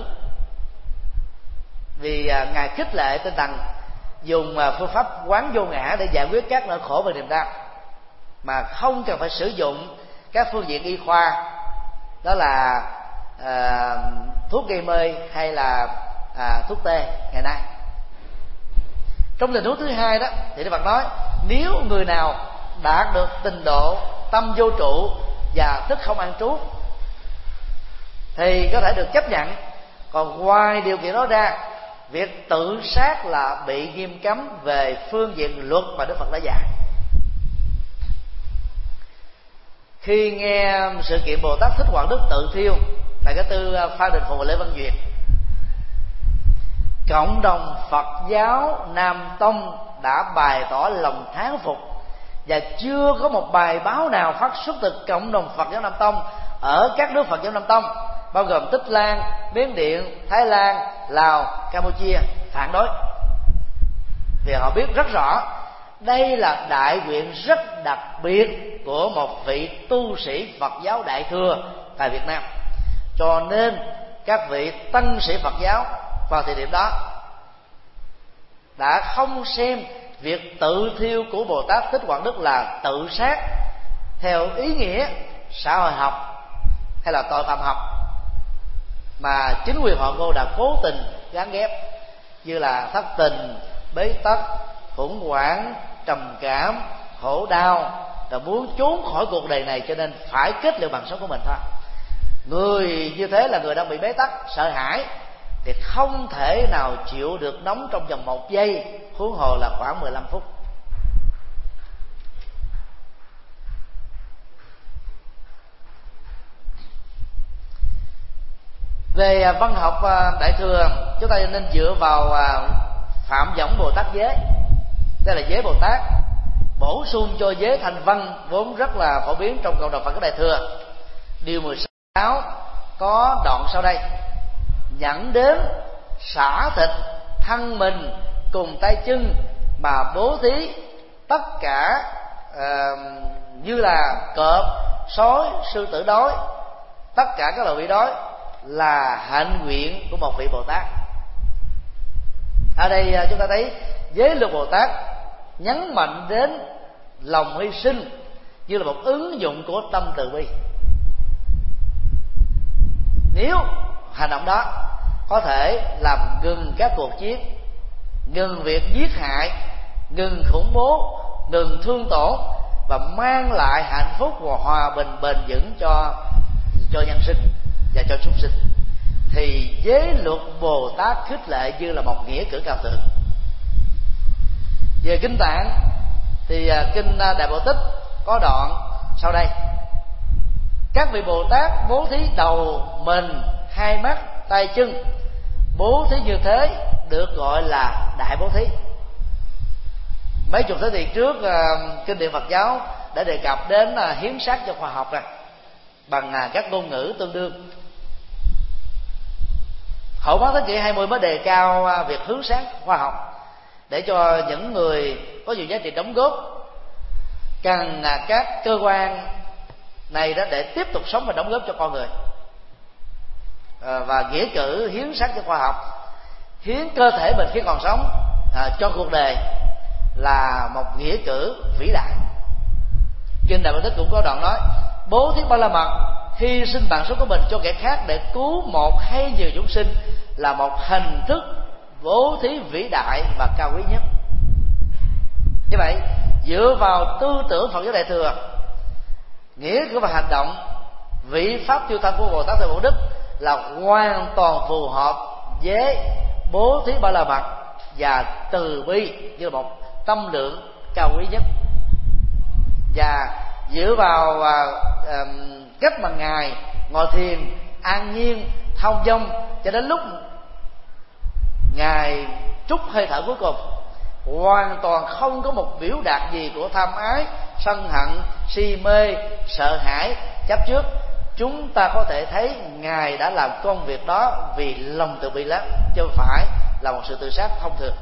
vì ngài khích lệ tinh thần dùng phương pháp quán vô ngã để giải quyết các nỗi khổ và niềm đau, mà không cần phải sử dụng các phương diện y khoa, đó là à, thuốc gây mê hay là à, thuốc tê ngày nay. Trong tình huống thứ hai đó thì Đức Phật nói, nếu người nào đạt được trình độ tâm vô trụ và thức không ăn trú thì có thể được chấp nhận. Còn ngoài điều kiện đó ra, việc tự sát là bị nghiêm cấm về phương diện luật mà Đức Phật đã dạy. Khi nghe sự kiện Bồ Tát Thích Quảng Đức tự thiêu tại cái tư Phan Đình Phùng và Lê Văn Duyệt, cộng đồng Phật giáo Nam Tông đã bày tỏ lòng thán phục, và chưa có một bài báo nào phát xuất từ cộng đồng Phật giáo Nam Tông ở các nước Phật giáo Nam Tông bao gồm Tích Lan, Miến Điện, Thái Lan, Lào, Campuchia phản đối, vì họ biết rất rõ đây là đại nguyện rất đặc biệt của một vị tu sĩ Phật giáo Đại Thừa tại Việt Nam. Cho nên các vị tăng sĩ Phật giáo vào thời điểm đó đã không xem việc tự thiêu của Bồ Tát Thích Quảng Đức là tự sát theo ý nghĩa xã hội học hay là tội phạm học, mà chính quyền họ Ngô đã cố tình gán ghép như là thất tình, bế tắc, khủng hoảng, trầm cảm, khổ đau, là muốn trốn khỏi cuộc đời này cho nên phải kết liễu mạng sống của mình thôi. Người như thế là người đang bị bế tắc, sợ hãi, thì không thể nào chịu được nóng trong vòng một giây, huống hồ là khoảng mười lăm phút. Về văn học Đại Thừa, chúng ta nên dựa vào Phạm Võng Bồ Tát Giới, đây là giới Bồ Tát, bổ sung cho giới Thành Văn vốn rất là phổ biến trong cộng đồng Phật giáo Đại Thừa. Điều mười sáu có đoạn sau đây: nhẫn đến xả thịt thân mình cùng tay chân mà bố thí tất cả uh, như là cọp, sói, sư tử đói, tất cả các loài bị đói là hạnh nguyện của một vị Bồ Tát. Ở đây chúng ta thấy giới luật Bồ Tát nhấn mạnh đến lòng hy sinh như là một ứng dụng của tâm từ bi. Nếu hành động đó có thể làm ngừng các cuộc chiến, ngừng việc giết hại, ngừng khủng bố, ngừng thương tổn và mang lại hạnh phúc và hòa bình bền vững cho cho nhân sinh và cho chúng sinh, thì giới luật Bồ Tát khích lệ như là một nghĩa cử cao thượng. Về kinh Tạng thì kinh Đại Bộ Tích có đoạn sau đây: các vị Bồ Tát bố thí đầu, mình, hai mắt, tay chân, bố thí như thế được gọi là đại bố thí. Mấy chục thế kỷ trước, kinh điển Phật giáo đã đề cập đến hiến sát cho khoa học này bằng các ngôn ngữ tương đương. Hậu bán thế kỷ hai mươi mới đề cao việc hướng sáng khoa học để cho những người có nhiều giá trị đóng góp cần các cơ quan này đó để tiếp tục sống và đóng góp cho con người. À, và nghĩa cử hiến xác cho khoa học, hiến cơ thể mình khi còn sống à, cho cuộc đời là một nghĩa cử vĩ đại. Kinh Đại Bộ Tích cũng có đoạn nói: bố thí ba la mật, hy sinh mạng sống của mình cho kẻ khác để cứu một hay nhiều chúng sinh là một hình thức bố thí vĩ đại và cao quý nhất. Như vậy, dựa vào tư tưởng Phật giáo Đại Thừa, nghĩa cử và hành động vị pháp tiêu thân của Bồ Tát Thầy Bổn Đức là hoàn toàn phù hợp với bố thí ba la mật và từ bi như một tâm lượng cao quý nhất. Và dựa vào uh, cách mà Ngài ngồi thiền an nhiên thông dong cho đến lúc Ngài trút hơi thở cuối cùng, hoàn toàn không có một biểu đạt gì của tham ái, sân hận, si mê, sợ hãi, chấp trước, chúng ta có thể thấy Ngài đã làm công việc đó vì lòng từ bi lớn, chứ không phải là một sự tự sát thông thường.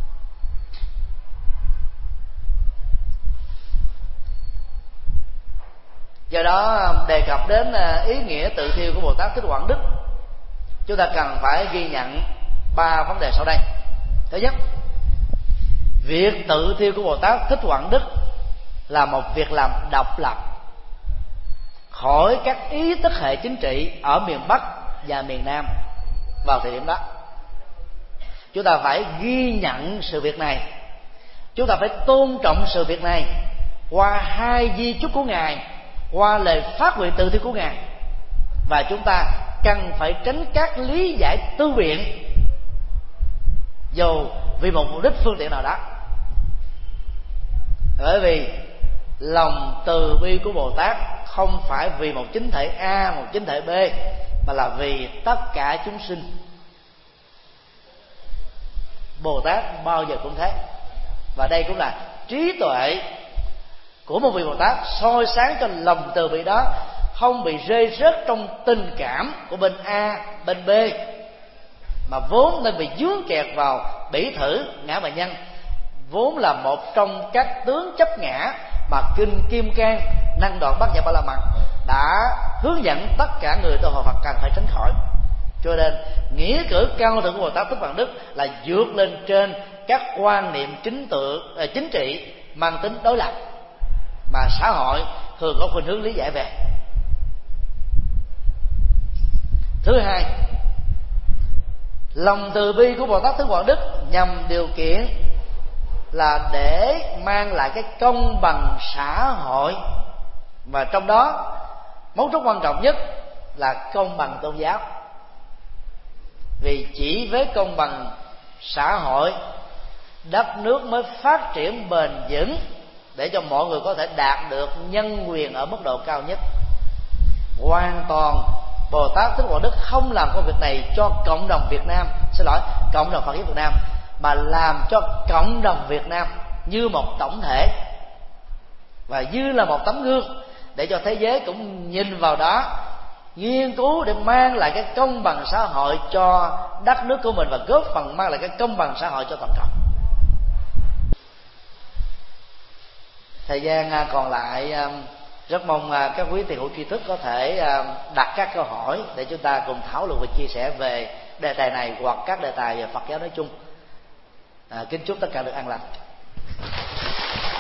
Do đó, đề cập đến ý nghĩa tự thiêu của Bồ Tát Thích Quảng Đức, chúng ta cần phải ghi nhận ba vấn đề sau đây. Thứ nhất, việc tự thiêu của Bồ Tát Thích Quảng Đức là một việc làm độc lập khỏi các ý thức hệ chính trị ở miền Bắc và miền Nam vào thời điểm đó. Chúng ta phải ghi nhận sự việc này, chúng ta phải tôn trọng sự việc này qua hai di chúc của Ngài, qua lời phát nguyện tự thiêu của Ngài, và chúng ta cần phải tránh các lý giải tư biện dù vì một mục đích phương tiện nào đó. Bởi vì lòng từ bi của Bồ Tát không phải vì một chính thể A, một chính thể B, mà là vì tất cả chúng sinh. Bồ Tát bao giờ cũng thế. Và đây cũng là trí tuệ của một vị Bồ Tát soi sáng cho lòng từ bi đó không bị rơi rớt trong tình cảm của bên A, bên B, mà vốn nên bị dướng kẹt vào bỉ thử, ngã mạn nhân, vốn là một trong các tướng chấp ngã mà kinh Kim Cang năng đoạn bát nhã ba la mật đã hướng dẫn tất cả người tu học Phật cần phải tránh khỏi. Cho nên nghĩa cử cao thượng của Bồ Tát Thích Quảng Đức là vượt lên trên các quan niệm chính tự chính trị mang tính đối lập mà xã hội thường có khuynh hướng lý giải về. Thứ hai, lòng từ bi của Bồ Tát Thích Quảng Đức nhằm điều kiện là để mang lại cái công bằng xã hội, và trong đó mấu chốt quan trọng nhất là công bằng tôn giáo. Vì chỉ với công bằng xã hội, đất nước mới phát triển bền vững để cho mọi người có thể đạt được nhân quyền ở mức độ cao nhất, hoàn toàn Bồ Tát Thích Quảng Đức không làm công việc này cho cộng đồng Việt Nam, xin lỗi, cộng đồng Phật giáo Việt Nam, mà làm cho cộng đồng Việt Nam như một tổng thể và như là một tấm gương để cho thế giới cũng nhìn vào đó, nghiên cứu để mang lại cái công bằng xã hội cho đất nước của mình và góp phần mang lại cái công bằng xã hội cho toàn cầu. Thời gian còn lại, rất mong các quý tiền hữu tri thức có thể đặt các câu hỏi để chúng ta cùng thảo luận và chia sẻ về đề tài này hoặc các đề tài về Phật giáo nói chung. À, kính chúc tất cả được an lành.